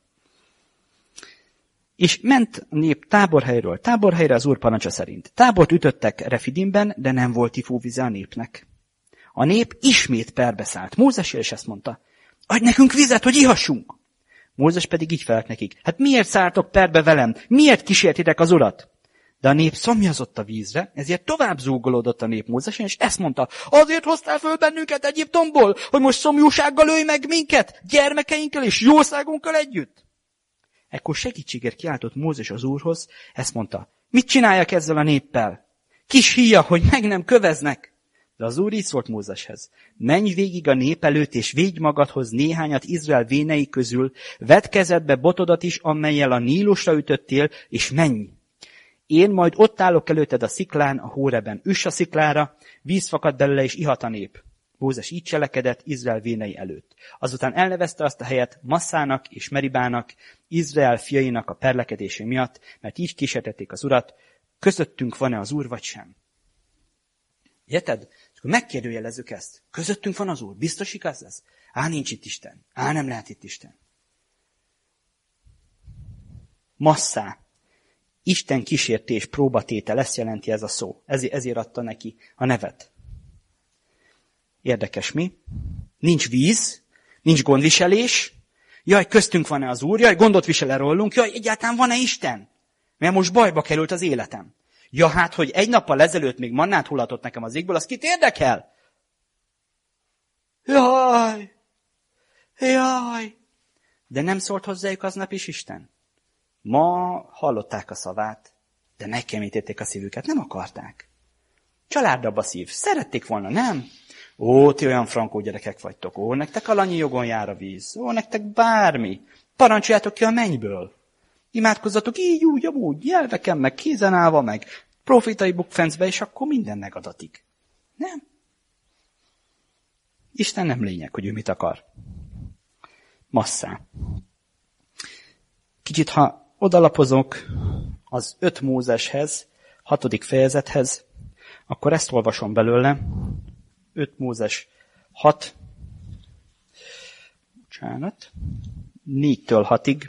És ment a nép táborhelyről táborhelyre az Úr parancsa szerint. Tábort ütöttek Refidimben, de nem volt ivóvíze a népnek. A nép ismét perbeszállt Mózesre, és ezt mondta, adj nekünk vizet, hogy ihassunk. Mózes pedig így felelt nekik, hát miért szálltok perbe velem? Miért kísértitek az Urat? De a nép szomjazott a vízre, ezért tovább zúgolódott a nép Mózesen, és ezt mondta, azért hoztál föl bennünket Egyiptomból, hogy most szomjúsággal ölj meg minket, gyermekeinkkel és jószágunkkal együtt? Ekkor segítségért kiáltott Mózes az Úrhoz, ezt mondta, mit csináljak ezzel a néppel? Kis híja, hogy meg nem köveznek. De az Úr így szólt Mózeshez: menj végig a nép előtt, és védj magadhoz néhányat Izrael vénei közül, vedd kezedbe botodat is, amellyel a Nílusra ütöttél, és menj. Én majd ott állok előtted a sziklán, a Hóreben. Üss a sziklára, víz fakad belőle, és ihat a nép. Mózes így cselekedett Izrael vénei előtt. Azután elnevezte azt a helyet Massának és Meribának, Izrael fiainak a perlekedése miatt, mert így kísértették az Urat: közöttünk van-e az Úr, vagy sem? Érted? És akkor megkérdőjelezzük ezt. Közöttünk van az Úr? Biztos igaz ez? Nincs itt Isten. Nem lehet itt Isten. Masszá. Isten kísértés, próbatétel, ezt jelenti ez a szó. Ezért adta neki a nevet. Érdekes mi? Nincs víz, nincs gondviselés. Jaj, köztünk van-e az Úr? Jaj, gondot visel-e rólunk? Jaj, egyáltalán van-e Isten? Mert most bajba került az életem. Ja, hát, hogy egy nappal ezelőtt még mannát hullatott nekem az égből, az kit érdekel? Jaj! De nem szólt hozzájuk aznap is Isten? Ma hallották a szavát, de megkemítették a szívüket, nem akarták. Családab a szív, szerették volna, nem? Ti olyan frankó gyerekek vagytok, nektek alanyi jogon jár a víz, nektek bármi. Parancsoljátok ki a mennyből. Imádkozzatok így, úgy, amúgy, nyelveken, meg kézen állva, meg profitai bukfencbe, és akkor minden megadatik. Nem? Isten nem lényeg, hogy ő mit akar. Masszá. Kicsit, ha odalapozok az 5 Mózeshez, 6. fejezethez, akkor ezt olvasom belőle. 5 Mózes 6, 4-től 6-ig.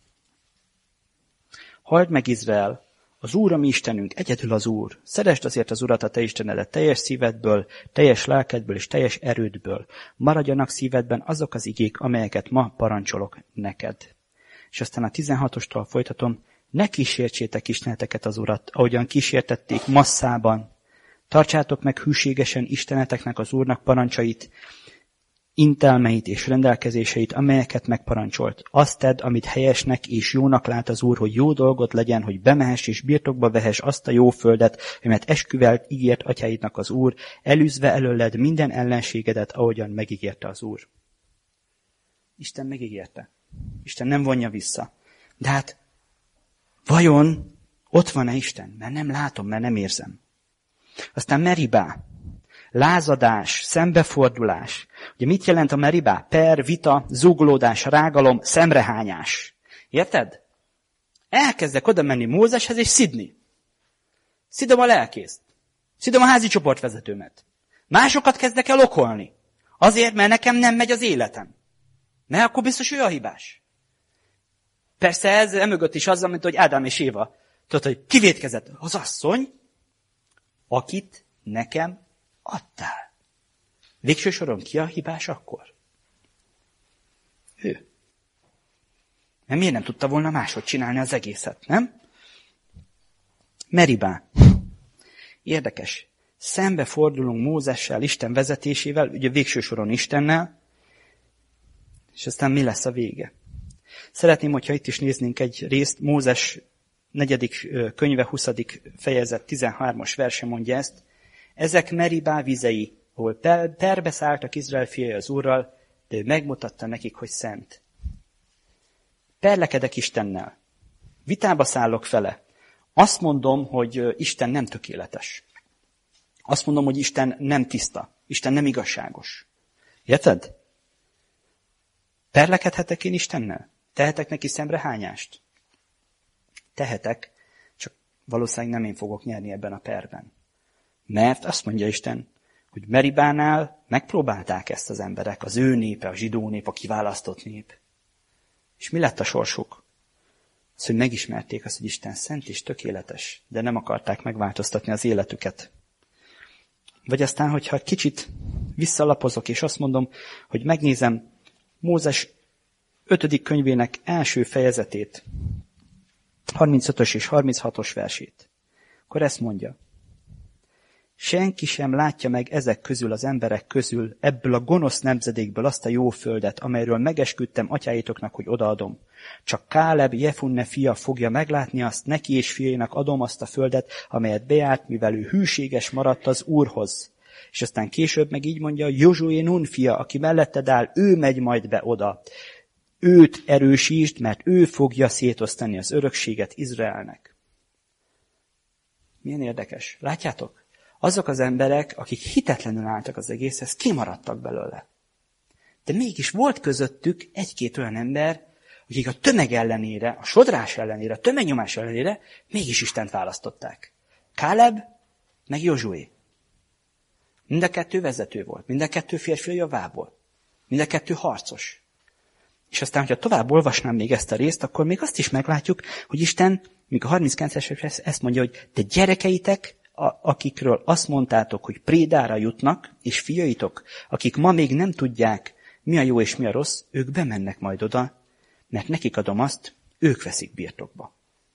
Halld meg, Izrael, az Úr a mi Istenünk, egyedül az Úr. Szeresd azért az Urat, a te Istenedet teljes szívedből, teljes lelkedből és teljes erődből. Maradjanak szívedben azok az igék, amelyeket ma parancsolok neked. És aztán a 16-ostól folytatom: ne kísértsétek isteneteket az Urat, ahogyan kísértették Masszában. Tartsátok meg hűségesen isteneteknek az Úrnak parancsait, intelmeit és rendelkezéseit, amelyeket megparancsolt. Azt tedd, amit helyesnek és jónak lát az Úr, hogy jó dolgot legyen, hogy bemehess és birtokba vehess azt a jó földet, amelyet esküvelt ígért atyáidnak az Úr, elűzve előled minden ellenségedet, ahogyan megígérte az Úr. Isten megígérte. Isten nem vonja vissza. De hát, vajon ott van-e Isten? Mert nem látom, mert nem érzem. Aztán Meribá. Lázadás, szembefordulás. Ugye mit jelent a Meribá? Per, vita, zúgolódás, rágalom, szemrehányás. Érted? Elkezdek oda menni Mózeshez és szidni. Szidom a lelkészt. Szidom a házi csoportvezetőmet. Másokat kezdek el okolni. Azért, mert nekem nem megy az életem. Mert akkor biztos ő a hibás. Persze ez emögött is azzal, mint hogy Ádám és Éva. Tudod, hogy kivétkezett az asszony, akit nekem adtál. Végső soron ki a hibás akkor? Ő. Mert miért nem tudta volna máshogy csinálni az egészet, nem? Meribá. Érdekes. Szembe fordulunk Mózessel, Isten vezetésével, ugye végső soron Istennel, és aztán mi lesz a vége? Szeretném, hogyha itt is néznénk egy részt, Mózes 4. könyve 20. fejezet 13-as verse mondja ezt: ezek Meribá vizei, ahol perbe szálltak Izrael fiai az Úrral, de ő megmutatta nekik, hogy szent. Perlekedek Istennel. Vitába szállok vele. Azt mondom, hogy Isten nem tökéletes. Azt mondom, hogy Isten nem tiszta. Isten nem igazságos. Érted? Perlekedhetek én Istennel? Tehetek neki szemrehányást? Tehetek, csak valószínűleg nem én fogok nyerni ebben a perben. Mert azt mondja Isten, hogy Meribánál megpróbálták ezt az emberek, az ő népe, a zsidó nép, a kiválasztott nép. És mi lett a sorsuk? Az, hogy megismerték azt, hogy Isten szent és tökéletes, de nem akarták megváltoztatni az életüket. Vagy aztán, hogyha kicsit visszalapozok, és azt mondom, hogy megnézem Mózes 5. könyvének első fejezetét, 35-ös és 36-os versét, akkor ezt mondja: senki sem látja meg ezek közül az emberek közül, ebből a gonosz nemzedékből azt a jó földet, amelyről megesküdtem atyáitoknak, hogy odaadom. Csak Káleb, Jefunne fia fogja meglátni azt, neki és fiainak adom azt a földet, amelyet bejárt, mivel ő hűséges maradt az Úrhoz. És aztán később meg így mondja, Józsué Nun fia, aki melletted áll, ő megy majd be oda. Őt erősítsd, mert ő fogja szétosztani az örökséget Izraelnek. Milyen érdekes. Látjátok? Azok az emberek, akik hitetlenül álltak az egészhez, kimaradtak belőle. De mégis volt közöttük egy-két olyan ember, akik a tömeg ellenére, a sodrás ellenére, a tömegnyomás ellenére mégis Istent választották. Káleb meg Józsué. Mind a kettő vezető volt, mind a kettő férfi a javából, mind a kettő harcos. És aztán, hogyha tovább olvasnám még ezt a részt, akkor még azt is meglátjuk, hogy Isten, míg a 39-es ezt mondja, hogy te gyerekeitek, akikről azt mondtátok, hogy prédára jutnak, és fiaitok, akik ma még nem tudják, mi a jó és mi a rossz, ők bemennek majd oda, mert nekik adom azt, ők veszik birtokba.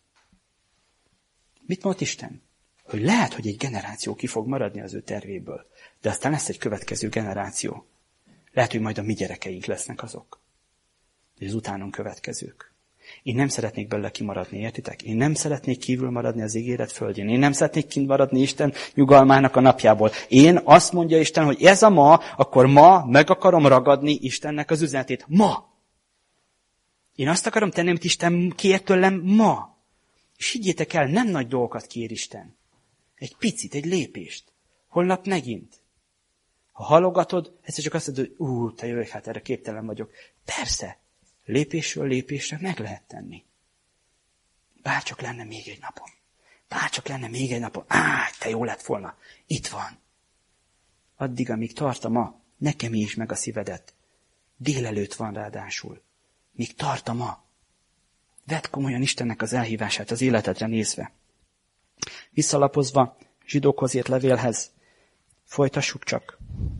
Mit mond Isten? Hogy lehet, hogy egy generáció ki fog maradni az ő tervéből, de aztán lesz egy következő generáció. Lehet, hogy majd a mi gyerekeink lesznek azok. De az utánunk következők. Én nem szeretnék belőle kimaradni, értitek? Én nem szeretnék kívül maradni az ígéret földjén. Én nem szeretnék kint maradni Isten nyugalmának a napjából. Én azt mondja Isten, hogy ez a ma, akkor ma meg akarom ragadni Istennek az üzenetét. Ma! Én azt akarom tenni, amit Isten kér tőlem ma. És higgyétek el, nem nagy dolgokat kér Isten. Egy picit, egy lépést. Holnap megint. Ha halogatod, egyszer csak azt mondod, hogy te jöjj, hát erre képtelen vagyok. Persze, lépésről lépésre meg lehet tenni. Bárcsak lenne még egy napom. Bárcsak lenne még egy napom. Te jó lett volna. Itt van. Addig, amíg tart a ma, ne kemítsd meg a szívedet. Délelőtt van ráadásul. Míg tart a ma. Vedd komolyan Istennek az elhívását az életedre nézve. Visszalapozva zsidókhoz írt levélhez, folytassuk csak.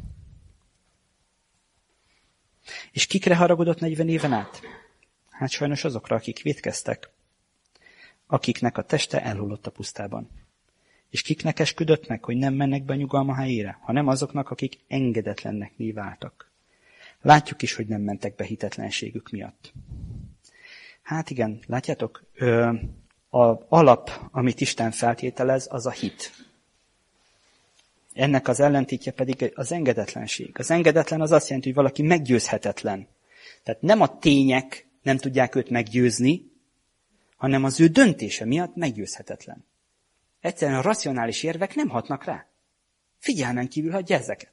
És kikre haragudott 40 éven át? Hát sajnos azokra, akik vétkeztek, akiknek a teste elhullott a pusztában. És kiknek esküdött meg, hogy nem mennek be a nyugalma helyére, hanem azoknak, akik engedetlennek váltak. Látjuk is, hogy nem mentek be hitetlenségük miatt. Hát igen, látjátok, az alap, amit Isten feltételez, az a hit. Ennek az ellentétje pedig az engedetlenség. Az engedetlen az azt jelenti, hogy valaki meggyőzhetetlen. Tehát nem a tények nem tudják őt meggyőzni, hanem az ő döntése miatt meggyőzhetetlen. Egyszerűen a racionális érvek nem hatnak rá. Figyelmen kívül hagyja ezeket.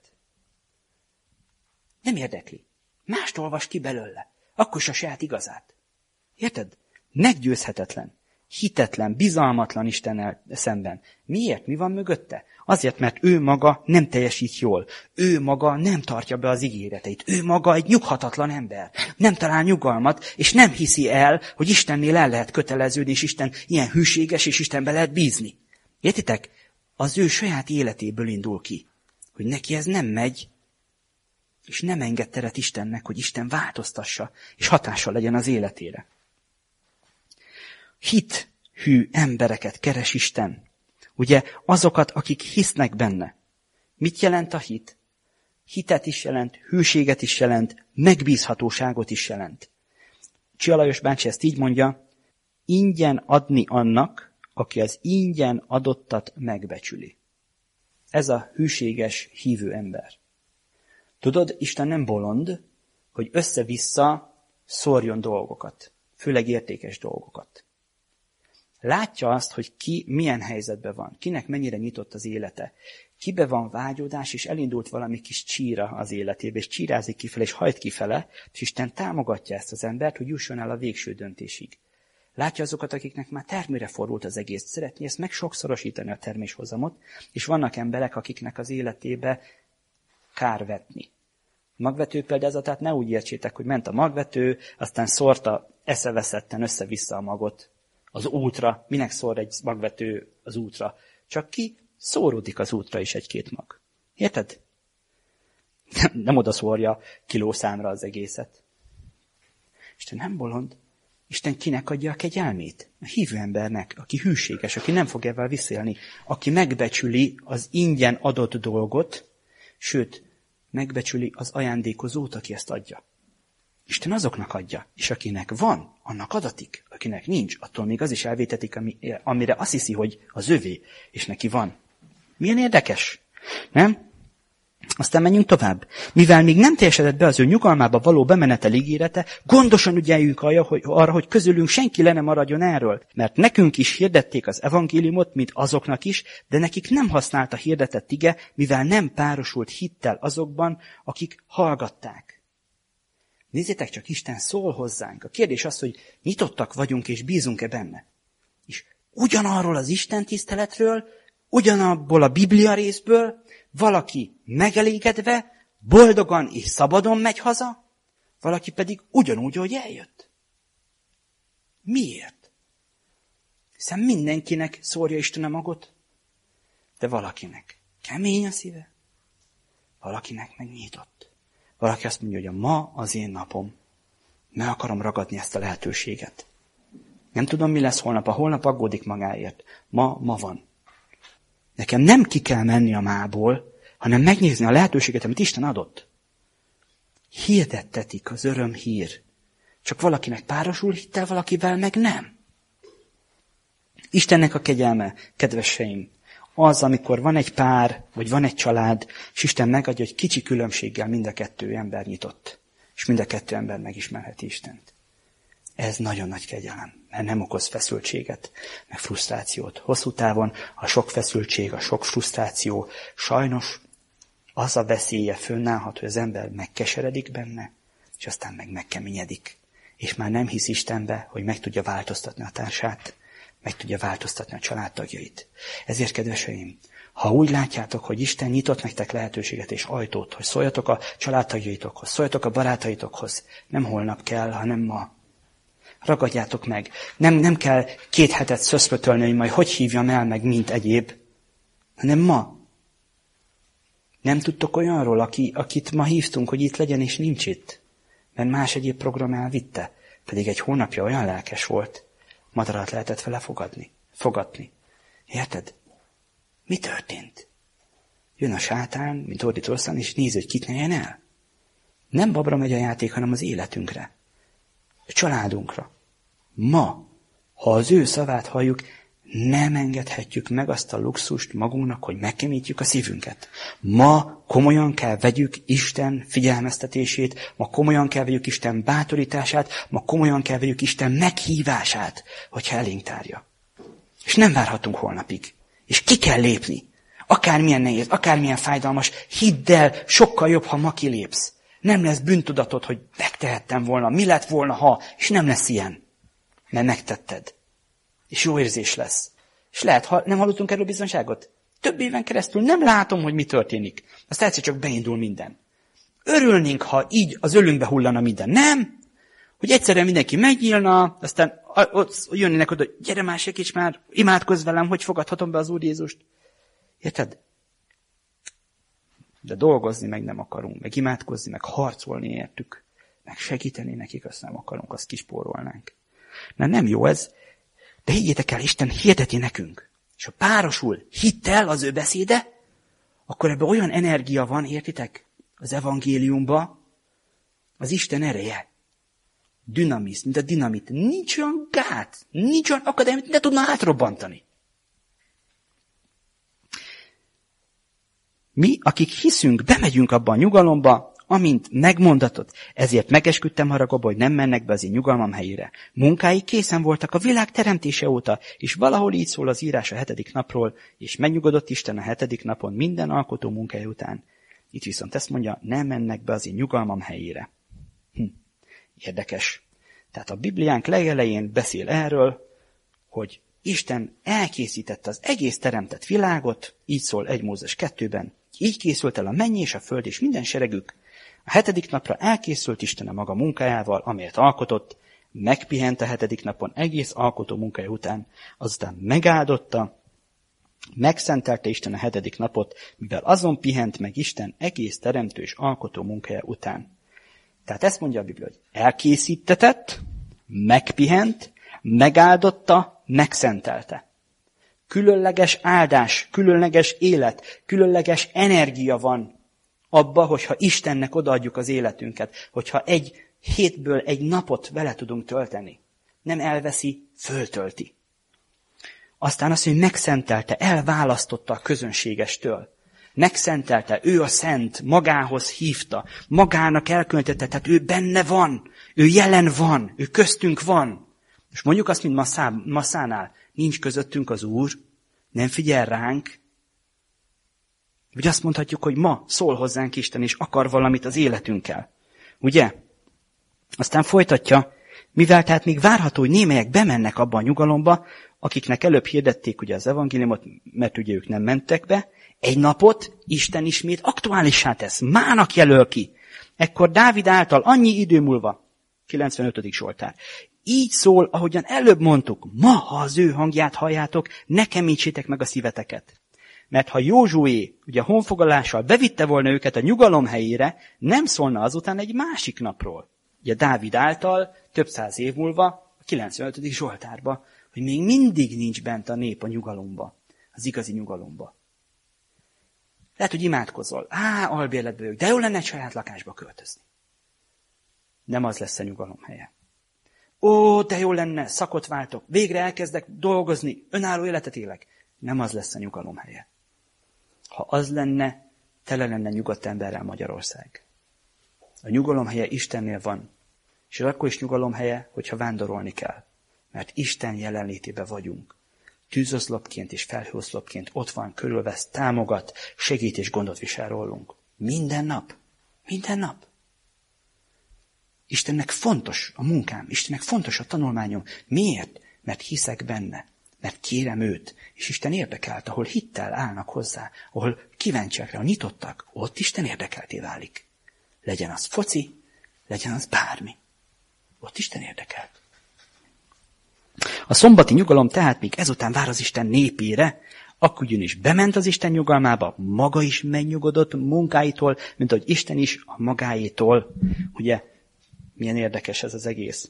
Nem érdekli. Mást olvas ki belőle. Akkor is a saját igazát. Érted? Meggyőzhetetlen. Hitetlen, bizalmatlan Istennel szemben. Miért? Mi van mögötte? Azért, mert ő maga nem teljesít jól. Ő maga nem tartja be az ígéreteit. Ő maga egy nyughatatlan ember. Nem talál nyugalmat, és nem hiszi el, hogy Istennél el lehet köteleződni, és Isten ilyen hűséges, és Istenbe lehet bízni. Értitek? Az ő saját életéből indul ki, hogy neki ez nem megy, és nem enged teret Istennek, hogy Isten változtassa, és hatással legyen az életére. Hithű embereket keres Isten. Ugye azokat, akik hisznek benne. Mit jelent a hit? Hitet is jelent, hűséget is jelent, megbízhatóságot is jelent. Csia Lajos bácsi ezt így mondja, ingyen adni annak, aki az ingyen adottat megbecsüli. Ez a hűséges, hívő ember. Tudod, Isten nem bolond, hogy össze-vissza szórjon dolgokat, főleg értékes dolgokat. Látja azt, hogy ki milyen helyzetben van, kinek mennyire nyitott az élete, kibe van vágyódás, és elindult valami kis csíra az életébe, és csírázik kifele, és hajt kifele, és Isten támogatja ezt az embert, hogy jusson el a végső döntésig. Látja azokat, akiknek már termőre fordult az egész, szeretné ezt meg sokszorosítani a terméshozamot, és vannak emberek, akiknek az életébe kár vetni. Magvető példázatát ne úgy értsétek, hogy ment a magvető, aztán szórta eszeveszetten össze-vissza a magot az útra. Minek szór egy magvető az útra? Csak ki szóródik az útra is egy-két mag. Érted? Nem oda szórja kilószámra az egészet. Isten nem bolond. Isten kinek adja a kegyelmét? A hívő embernek, aki hűséges, aki nem fog ebben visszaélni, aki megbecsüli az ingyen adott dolgot, sőt, megbecsüli az ajándékozót, aki ezt adja. Isten azoknak adja, és akinek van, annak adatik. Akinek nincs, attól még az is elvétetik, amire azt hiszi, hogy az övé, és neki van. Milyen érdekes, nem? Aztán menjünk tovább. Mivel még nem teljesedett be az ő nyugalmába való bemenetel ígérete, gondosan ügyeljünk arra, hogy közülünk senki le ne maradjon erről. Mert nekünk is hirdették az evangéliumot, mint azoknak is, de nekik nem használt a hirdetett ige, mivel nem párosult hittel azokban, akik hallgatták. Nézzétek csak, Isten szól hozzánk. A kérdés az, hogy nyitottak vagyunk és bízunk-e benne. És ugyanarról az Isten tiszteletről, ugyanabból a Biblia részből valaki megelégedve, boldogan és szabadon megy haza, valaki pedig ugyanúgy, ahogy eljött. Miért? Hiszen mindenkinek szórja Isten a magot, de valakinek kemény a szíve, valakinek meg nyitott. Valaki azt mondja, hogy a ma az én napom. Meg akarom ragadni ezt a lehetőséget. Nem tudom, mi lesz holnap. A holnap aggódik magáért. Ma van. Nekem nem ki kell menni a mából, hanem megnézni a lehetőséget, amit Isten adott. Hirdettetik az örömhír. Csak valakinek párosul hittel, valakivel meg nem. Istennek a kegyelme, kedveseim, az, amikor van egy pár, vagy van egy család, és Isten megadja, hogy kicsi különbséggel mind a kettő ember nyitott, és mind a kettő ember megismerheti Istent. Ez nagyon nagy kegyelem, mert nem okoz feszültséget, meg frusztrációt. Hosszú távon a sok feszültség, a sok frusztráció sajnos az a veszélye fönnállhat, hogy az ember megkeseredik benne, és aztán meg megkeményedik. És már nem hisz Istenbe, hogy meg tudja változtatni a társát, meg tudja változtatni a családtagjait. Ezért, kedveseim, ha úgy látjátok, hogy Isten nyitott nektek lehetőséget és ajtót, hogy szóljatok a családtagjaitokhoz, szóljatok a barátaitokhoz, nem holnap kell, hanem ma. Ragadjátok meg. Nem kell 2 hetet szöszpötölni, hogy majd hogy hívjam el, meg mint egyéb, hanem ma. Nem tudtok olyanról, akit ma hívtunk, hogy itt legyen, és nincs itt, mert más egyéb program elvitte, pedig egy hónapja olyan lelkes volt, madarat lehetett vele fogadni. Érted? Mi történt? Jön a sátán, mint ordító osztán, és nézi, hogy kit ne el. Nem babra megy a játék, hanem az életünkre. A családunkra. Ma, ha az ő szavát halljuk, nem engedhetjük meg azt a luxust magunknak, hogy megkemítjük a szívünket. Ma komolyan kell vegyük Isten figyelmeztetését, ma komolyan kell vegyük Isten bátorítását, ma komolyan kell vegyük Isten meghívását, hogyha elénk tárja. És nem várhatunk holnapig. És ki kell lépni. Akármilyen nehéz, akármilyen fájdalmas, hidd el, sokkal jobb, ha ma kilépsz. Nem lesz bűntudatod, hogy megtehettem volna, mi lett volna, ha, és nem lesz ilyen. Mert megtetted. És jó érzés lesz. És lehet, nem hallottunk erről bizonságot? Több éven keresztül nem látom, hogy mi történik. Aztán egyszer csak beindul minden. Örülnénk, ha így az ölünkbe hullana minden. Nem? Hogy egyszerűen mindenki megnyílna, aztán ott jönnének oda, hogy gyere már, segíts már, imádkozz velem, hogy fogadhatom be az Úr Jézust. Érted? De dolgozni meg nem akarunk, meg imádkozni, meg harcolni értük, meg segíteni nekik, azt nem akarunk, azt kispórolnánk. Nem jó ez, de higgyétek el, Isten hirdeti nekünk. És ha párosul hittel az ő beszéde, akkor ebben olyan energia van, értitek? Az evangéliumban az Isten ereje. Dinamisz, mint a dinamit. Nincs olyan gát, nincs olyan akadály, amit ne tudna átrobbantani. Mi, akik hiszünk, bemegyünk abba a nyugalomba, amint megmondatott, ezért megesküdtem haragba, hogy nem mennek be az én nyugalmam helyére. Munkái készen voltak a világ teremtése óta, és valahol így szól az írás a 7. napról, és megnyugodott Isten a 7. napon minden alkotó munkája után. Itt viszont ezt mondja, nem mennek be az én nyugalmam helyére. Érdekes. Tehát a Bibliánk legelején beszél erről, hogy Isten elkészítette az egész teremtett világot, így szól 1 Mózes 2-ben, így készült el a menny és a föld és minden seregük. A 7. napra elkészült Isten a maga munkájával, amelyet alkotott, megpihent a 7. napon egész alkotó munkája után, azután megáldotta, megszentelte Isten a 7. napot, mivel azon pihent meg Isten egész teremtő és alkotó munkája után. Tehát ezt mondja a Biblia, hogy elkészítetett, megpihent, megáldotta, megszentelte. Különleges áldás, különleges élet, különleges energia van abba, hogyha Istennek odaadjuk az életünket, hogyha egy hétből egy napot vele tudunk tölteni. Nem elveszi, föltölti. Aztán azt, hogy megszentelte, elválasztotta a közönségestől. Megszentelte, ő a szent, magához hívta, magának elkülönítette, tehát ő benne van, ő jelen van, ő köztünk van. És mondjuk azt, mint Masszánál, nincs közöttünk az Úr, nem figyel ránk. Vagy azt mondhatjuk, hogy ma szól hozzánk Isten, és akar valamit az életünkkel. Ugye? Aztán folytatja, mivel tehát még várható, hogy némelyek bemennek abba a nyugalomba, akiknek előbb hirdették ugye az evangéliumot, mert ugye ők nem mentek be, egy napot Isten ismét aktuálissá tesz, mának jelöl ki. Ekkor Dávid által annyi idő múlva, 95. Zsoltár, így szól, ahogyan előbb mondtuk, ma, ha az ő hangját halljátok, ne keményítsétek meg a szíveteket. Mert ha Józsué, ugye a honfoglalással bevitte volna őket a nyugalom helyére, nem szólna azután egy másik napról. Ugye Dávid által több száz év múlva, a 95. Zsoltárba, hogy még mindig nincs bent a nép a nyugalomba, az igazi nyugalomba. Lehet, hogy imádkozol. Albérletbe vagyok, de jó lenne egy saját lakásba költözni. Nem az lesz a nyugalom helye. De jó lenne, szakot váltok, végre elkezdek dolgozni, önálló életet élek. Nem az lesz a nyugalom helye. Ha az lenne, tele lenne nyugodt emberrel Magyarország. A nyugalom helye Istennél van. És akkor is nyugalom helye, hogyha vándorolni kell. Mert Isten jelenlétében vagyunk. Tűzoszlopként és felhőoszlopként ott van, körülvesz, támogat, segít és gondot visel rólunk. Minden nap. Minden nap. Istennek fontos a munkám, Istennek fontos a tanulmányom. Miért? Mert hiszek benne. Mert kérem őt. És Isten érdekelt, ahol hittel állnak hozzá, ahol kíváncsiak rá, nyitottak, ott Isten érdekelté válik. Legyen az foci, legyen az bármi. Ott Isten érdekelt. A szombati nyugalom tehát még ezután vár az Isten népére, akkor ugyanis bement az Isten nyugalmába, maga is megnyugodott munkáitól, mint ahogy Isten is a magáétól. Ugye, milyen érdekes ez az egész.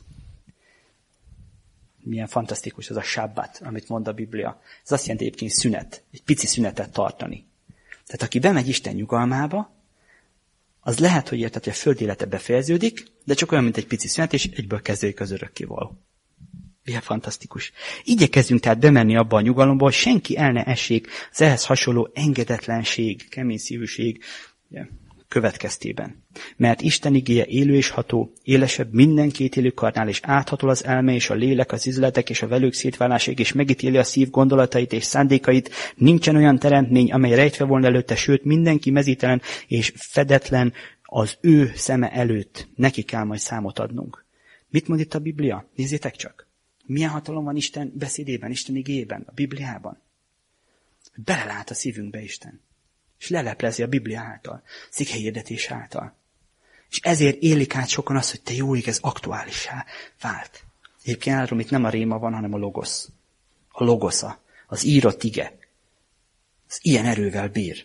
Milyen fantasztikus ez a sabbat, amit mond a Biblia. Ez azt jelenti egyébként szünet, egy pici szünetet tartani. Tehát aki bemegy Isten nyugalmába, az lehet, hogy érted, hogy a föld élete befejeződik, de csak olyan, mint egy pici szünet, és egyből kezdődik az örökkévaló. Milyen fantasztikus. Igyekezzünk tehát bemenni abba a nyugalomba, hogy senki el ne essék az ehhez hasonló engedetlenség, kemény szívűség következtében. Mert Isten igéje élő és ható, élesebb minden két élő karnál, és áthatol az elme és a lélek, az üzletek és a velők szétválásig, és megítéli a szív gondolatait és szándékait. Nincsen olyan teremtmény, amely rejtve volna előtte, sőt mindenki mezítelen és fedetlen az ő szeme előtt. Neki kell majd számot adnunk. Mit mond itt a Biblia? Nézzétek csak. Milyen hatalom van Isten beszédében, Isten igéjében, a Bibliában? Belelát a szívünkbe Isten. És leleplezi a Biblia által, székhelyhirdetés által. És ezért élik át sokan azt, hogy te jó ég, ez aktuálissá vált. Egyébként általában itt nem a réma van, hanem a logosz. A logosza, az írott ige. Az ilyen erővel bír.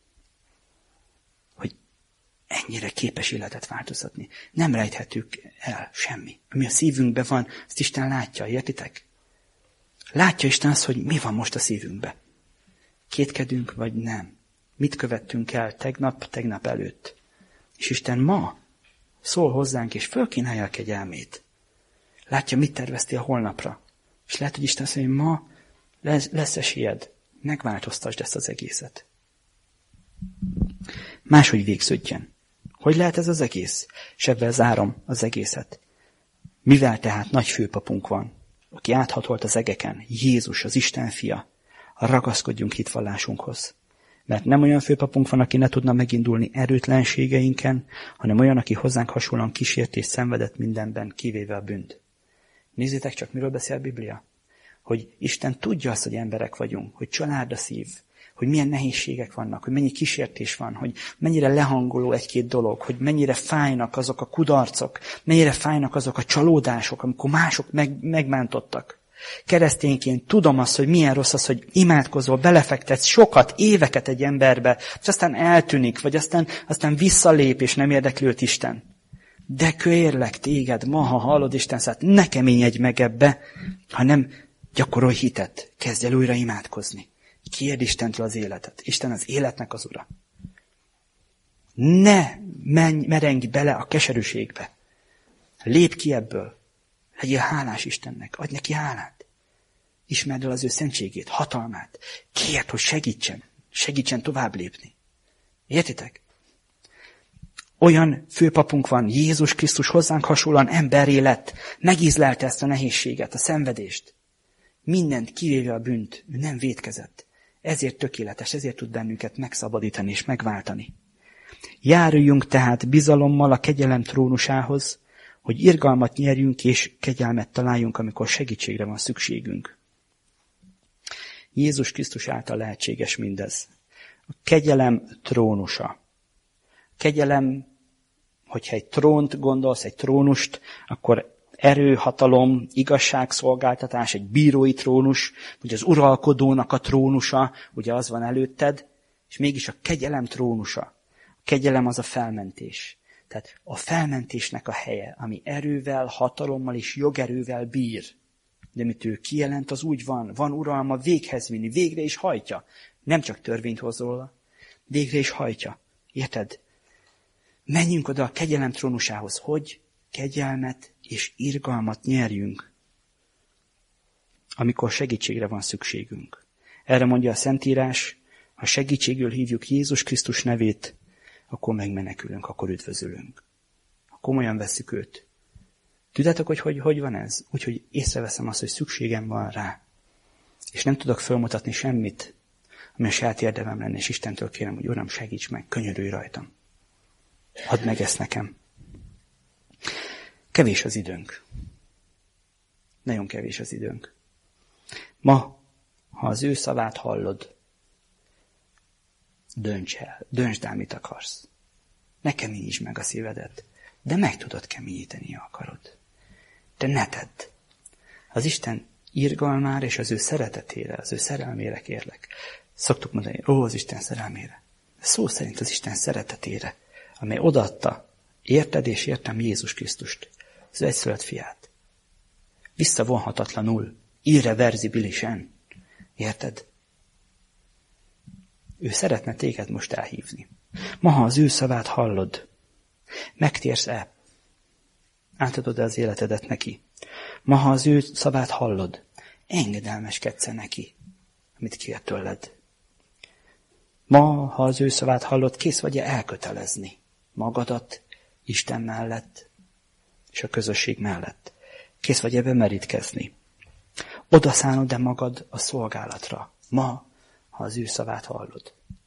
Hogy ennyire képes életet változtatni. Nem rejthetjük el semmi. Ami a szívünkben van, azt Isten látja, értitek? Látja Isten azt, hogy mi van most a szívünkben. Kétkedünk, vagy nem. Mit követtünk el tegnap előtt. És Isten ma szól hozzánk, és fölkínálja a kegyelmét. Látja, mit tervezti a holnapra. És lehet, hogy Isten azt mondja, hogy ma lesz esélyed. Megváltoztasd ezt az egészet. Máshogy végződjön. Hogy lehet ez az egész? És ebben zárom az egészet. Mivel tehát nagy főpapunk van, aki áthatolt az egeken, Jézus, az Isten fia, ragaszkodjunk hitvallásunkhoz. Mert nem olyan főpapunk van, aki ne tudna megindulni erőtlenségeinken, hanem olyan, aki hozzánk hasonlóan kísértést szenvedett mindenben, kivéve a bűnt. Nézzétek csak, miről beszél a Biblia. Hogy Isten tudja azt, hogy emberek vagyunk, hogy család a szív, hogy milyen nehézségek vannak, hogy mennyi kísértés van, hogy mennyire lehangoló egy-két dolog, hogy mennyire fájnak azok a kudarcok, mennyire fájnak azok a csalódások, amikor mások megmántottak. Keresztényként tudom azt, hogy milyen rossz az, hogy imádkozol, belefektetsz sokat, éveket egy emberbe, és aztán eltűnik, vagy aztán visszalép, és nem érdekli őt Isten. De kérlek téged, ma, ha hallod Isten szát, ne keményedj meg ebbe, hanem gyakorolj hitet, kezdj el újra imádkozni. Kérd Istentől az életet. Isten az életnek az ura. Ne merengj bele a keserűségbe. Lépj ki ebből. Legyél hálás Istennek, adj neki hálát. Ismerd el az ő szentségét, hatalmát. Kérd, hogy segítsen tovább lépni. Értitek? Olyan főpapunk van, Jézus Krisztus hozzánk hasonlóan emberré lett, megízlelte ezt a nehézséget, a szenvedést. Mindent kivéve a bűnt, ő nem vétkezett. Ezért tökéletes, ezért tud bennünket megszabadítani és megváltani. Járuljunk tehát bizalommal a kegyelem trónusához, hogy irgalmat nyerjünk és kegyelmet találjunk, amikor segítségre van szükségünk. Jézus Krisztus által lehetséges mindez. A kegyelem trónusa. Kegyelem, hogyha egy trónt gondolsz, egy trónust, akkor erő, hatalom, igazságszolgáltatás, egy bírói trónus, ugye az uralkodónak a trónusa, ugye az van előtted, és mégis a kegyelem trónusa. A kegyelem az a felmentés. Tehát a felmentésnek a helye, ami erővel, hatalommal és jogerővel bír. De amit ő kijelent, az úgy van uralma véghez vinni, végre is hajtja. Nem csak törvényt hoz róla, végre is hajtja. Érted? Menjünk oda a kegyelem trónusához, hogy kegyelmet és irgalmat nyerjünk, amikor segítségre van szükségünk. Erre mondja a Szentírás, ha segítségül hívjuk Jézus Krisztus nevét, akkor megmenekülünk, akkor üdvözülünk. Ha komolyan vesszük őt. Tudjátok, hogy van ez? Úgyhogy észreveszem azt, hogy szükségem van rá. És nem tudok felmutatni semmit, ami a saját érdemem lenne, és Istentől kérem, hogy Uram, segíts meg, könyörülj rajtam. Add meg ezt nekem. Kevés az időnk. Nagyon kevés az időnk. Ma, ha az ő szavát hallod, döntsd el, mit akarsz. Ne keményítsd meg a szívedet, de meg tudod keményíteni, ha akarod. De ne tedd. Az Isten irgalmára és az ő szeretetére, az ő szerelmére kérlek. Szoktuk mondani, az Isten szerelmére. De szó szerint az Isten szeretetére, amely odaadta érted és értem Jézus Krisztust, az egyszülött fiát. Visszavonhatatlanul, irreverzibilisen. Érted? Ő szeretne téged most elhívni. Ma, ha az ő szavát hallod, megtérsz-e? Átadod-e az életedet neki? Ma, ha az ő szavát hallod, engedelmeskedsz-e neki, amit kér tőled? Ma, ha az ő szavát hallod, kész vagy-e elkötelezni magadat Isten mellett és a közösség mellett? Kész vagy-e bemerítkezni? Odaszánod-e magad a szolgálatra? Ma, ha az ő szavát hallod.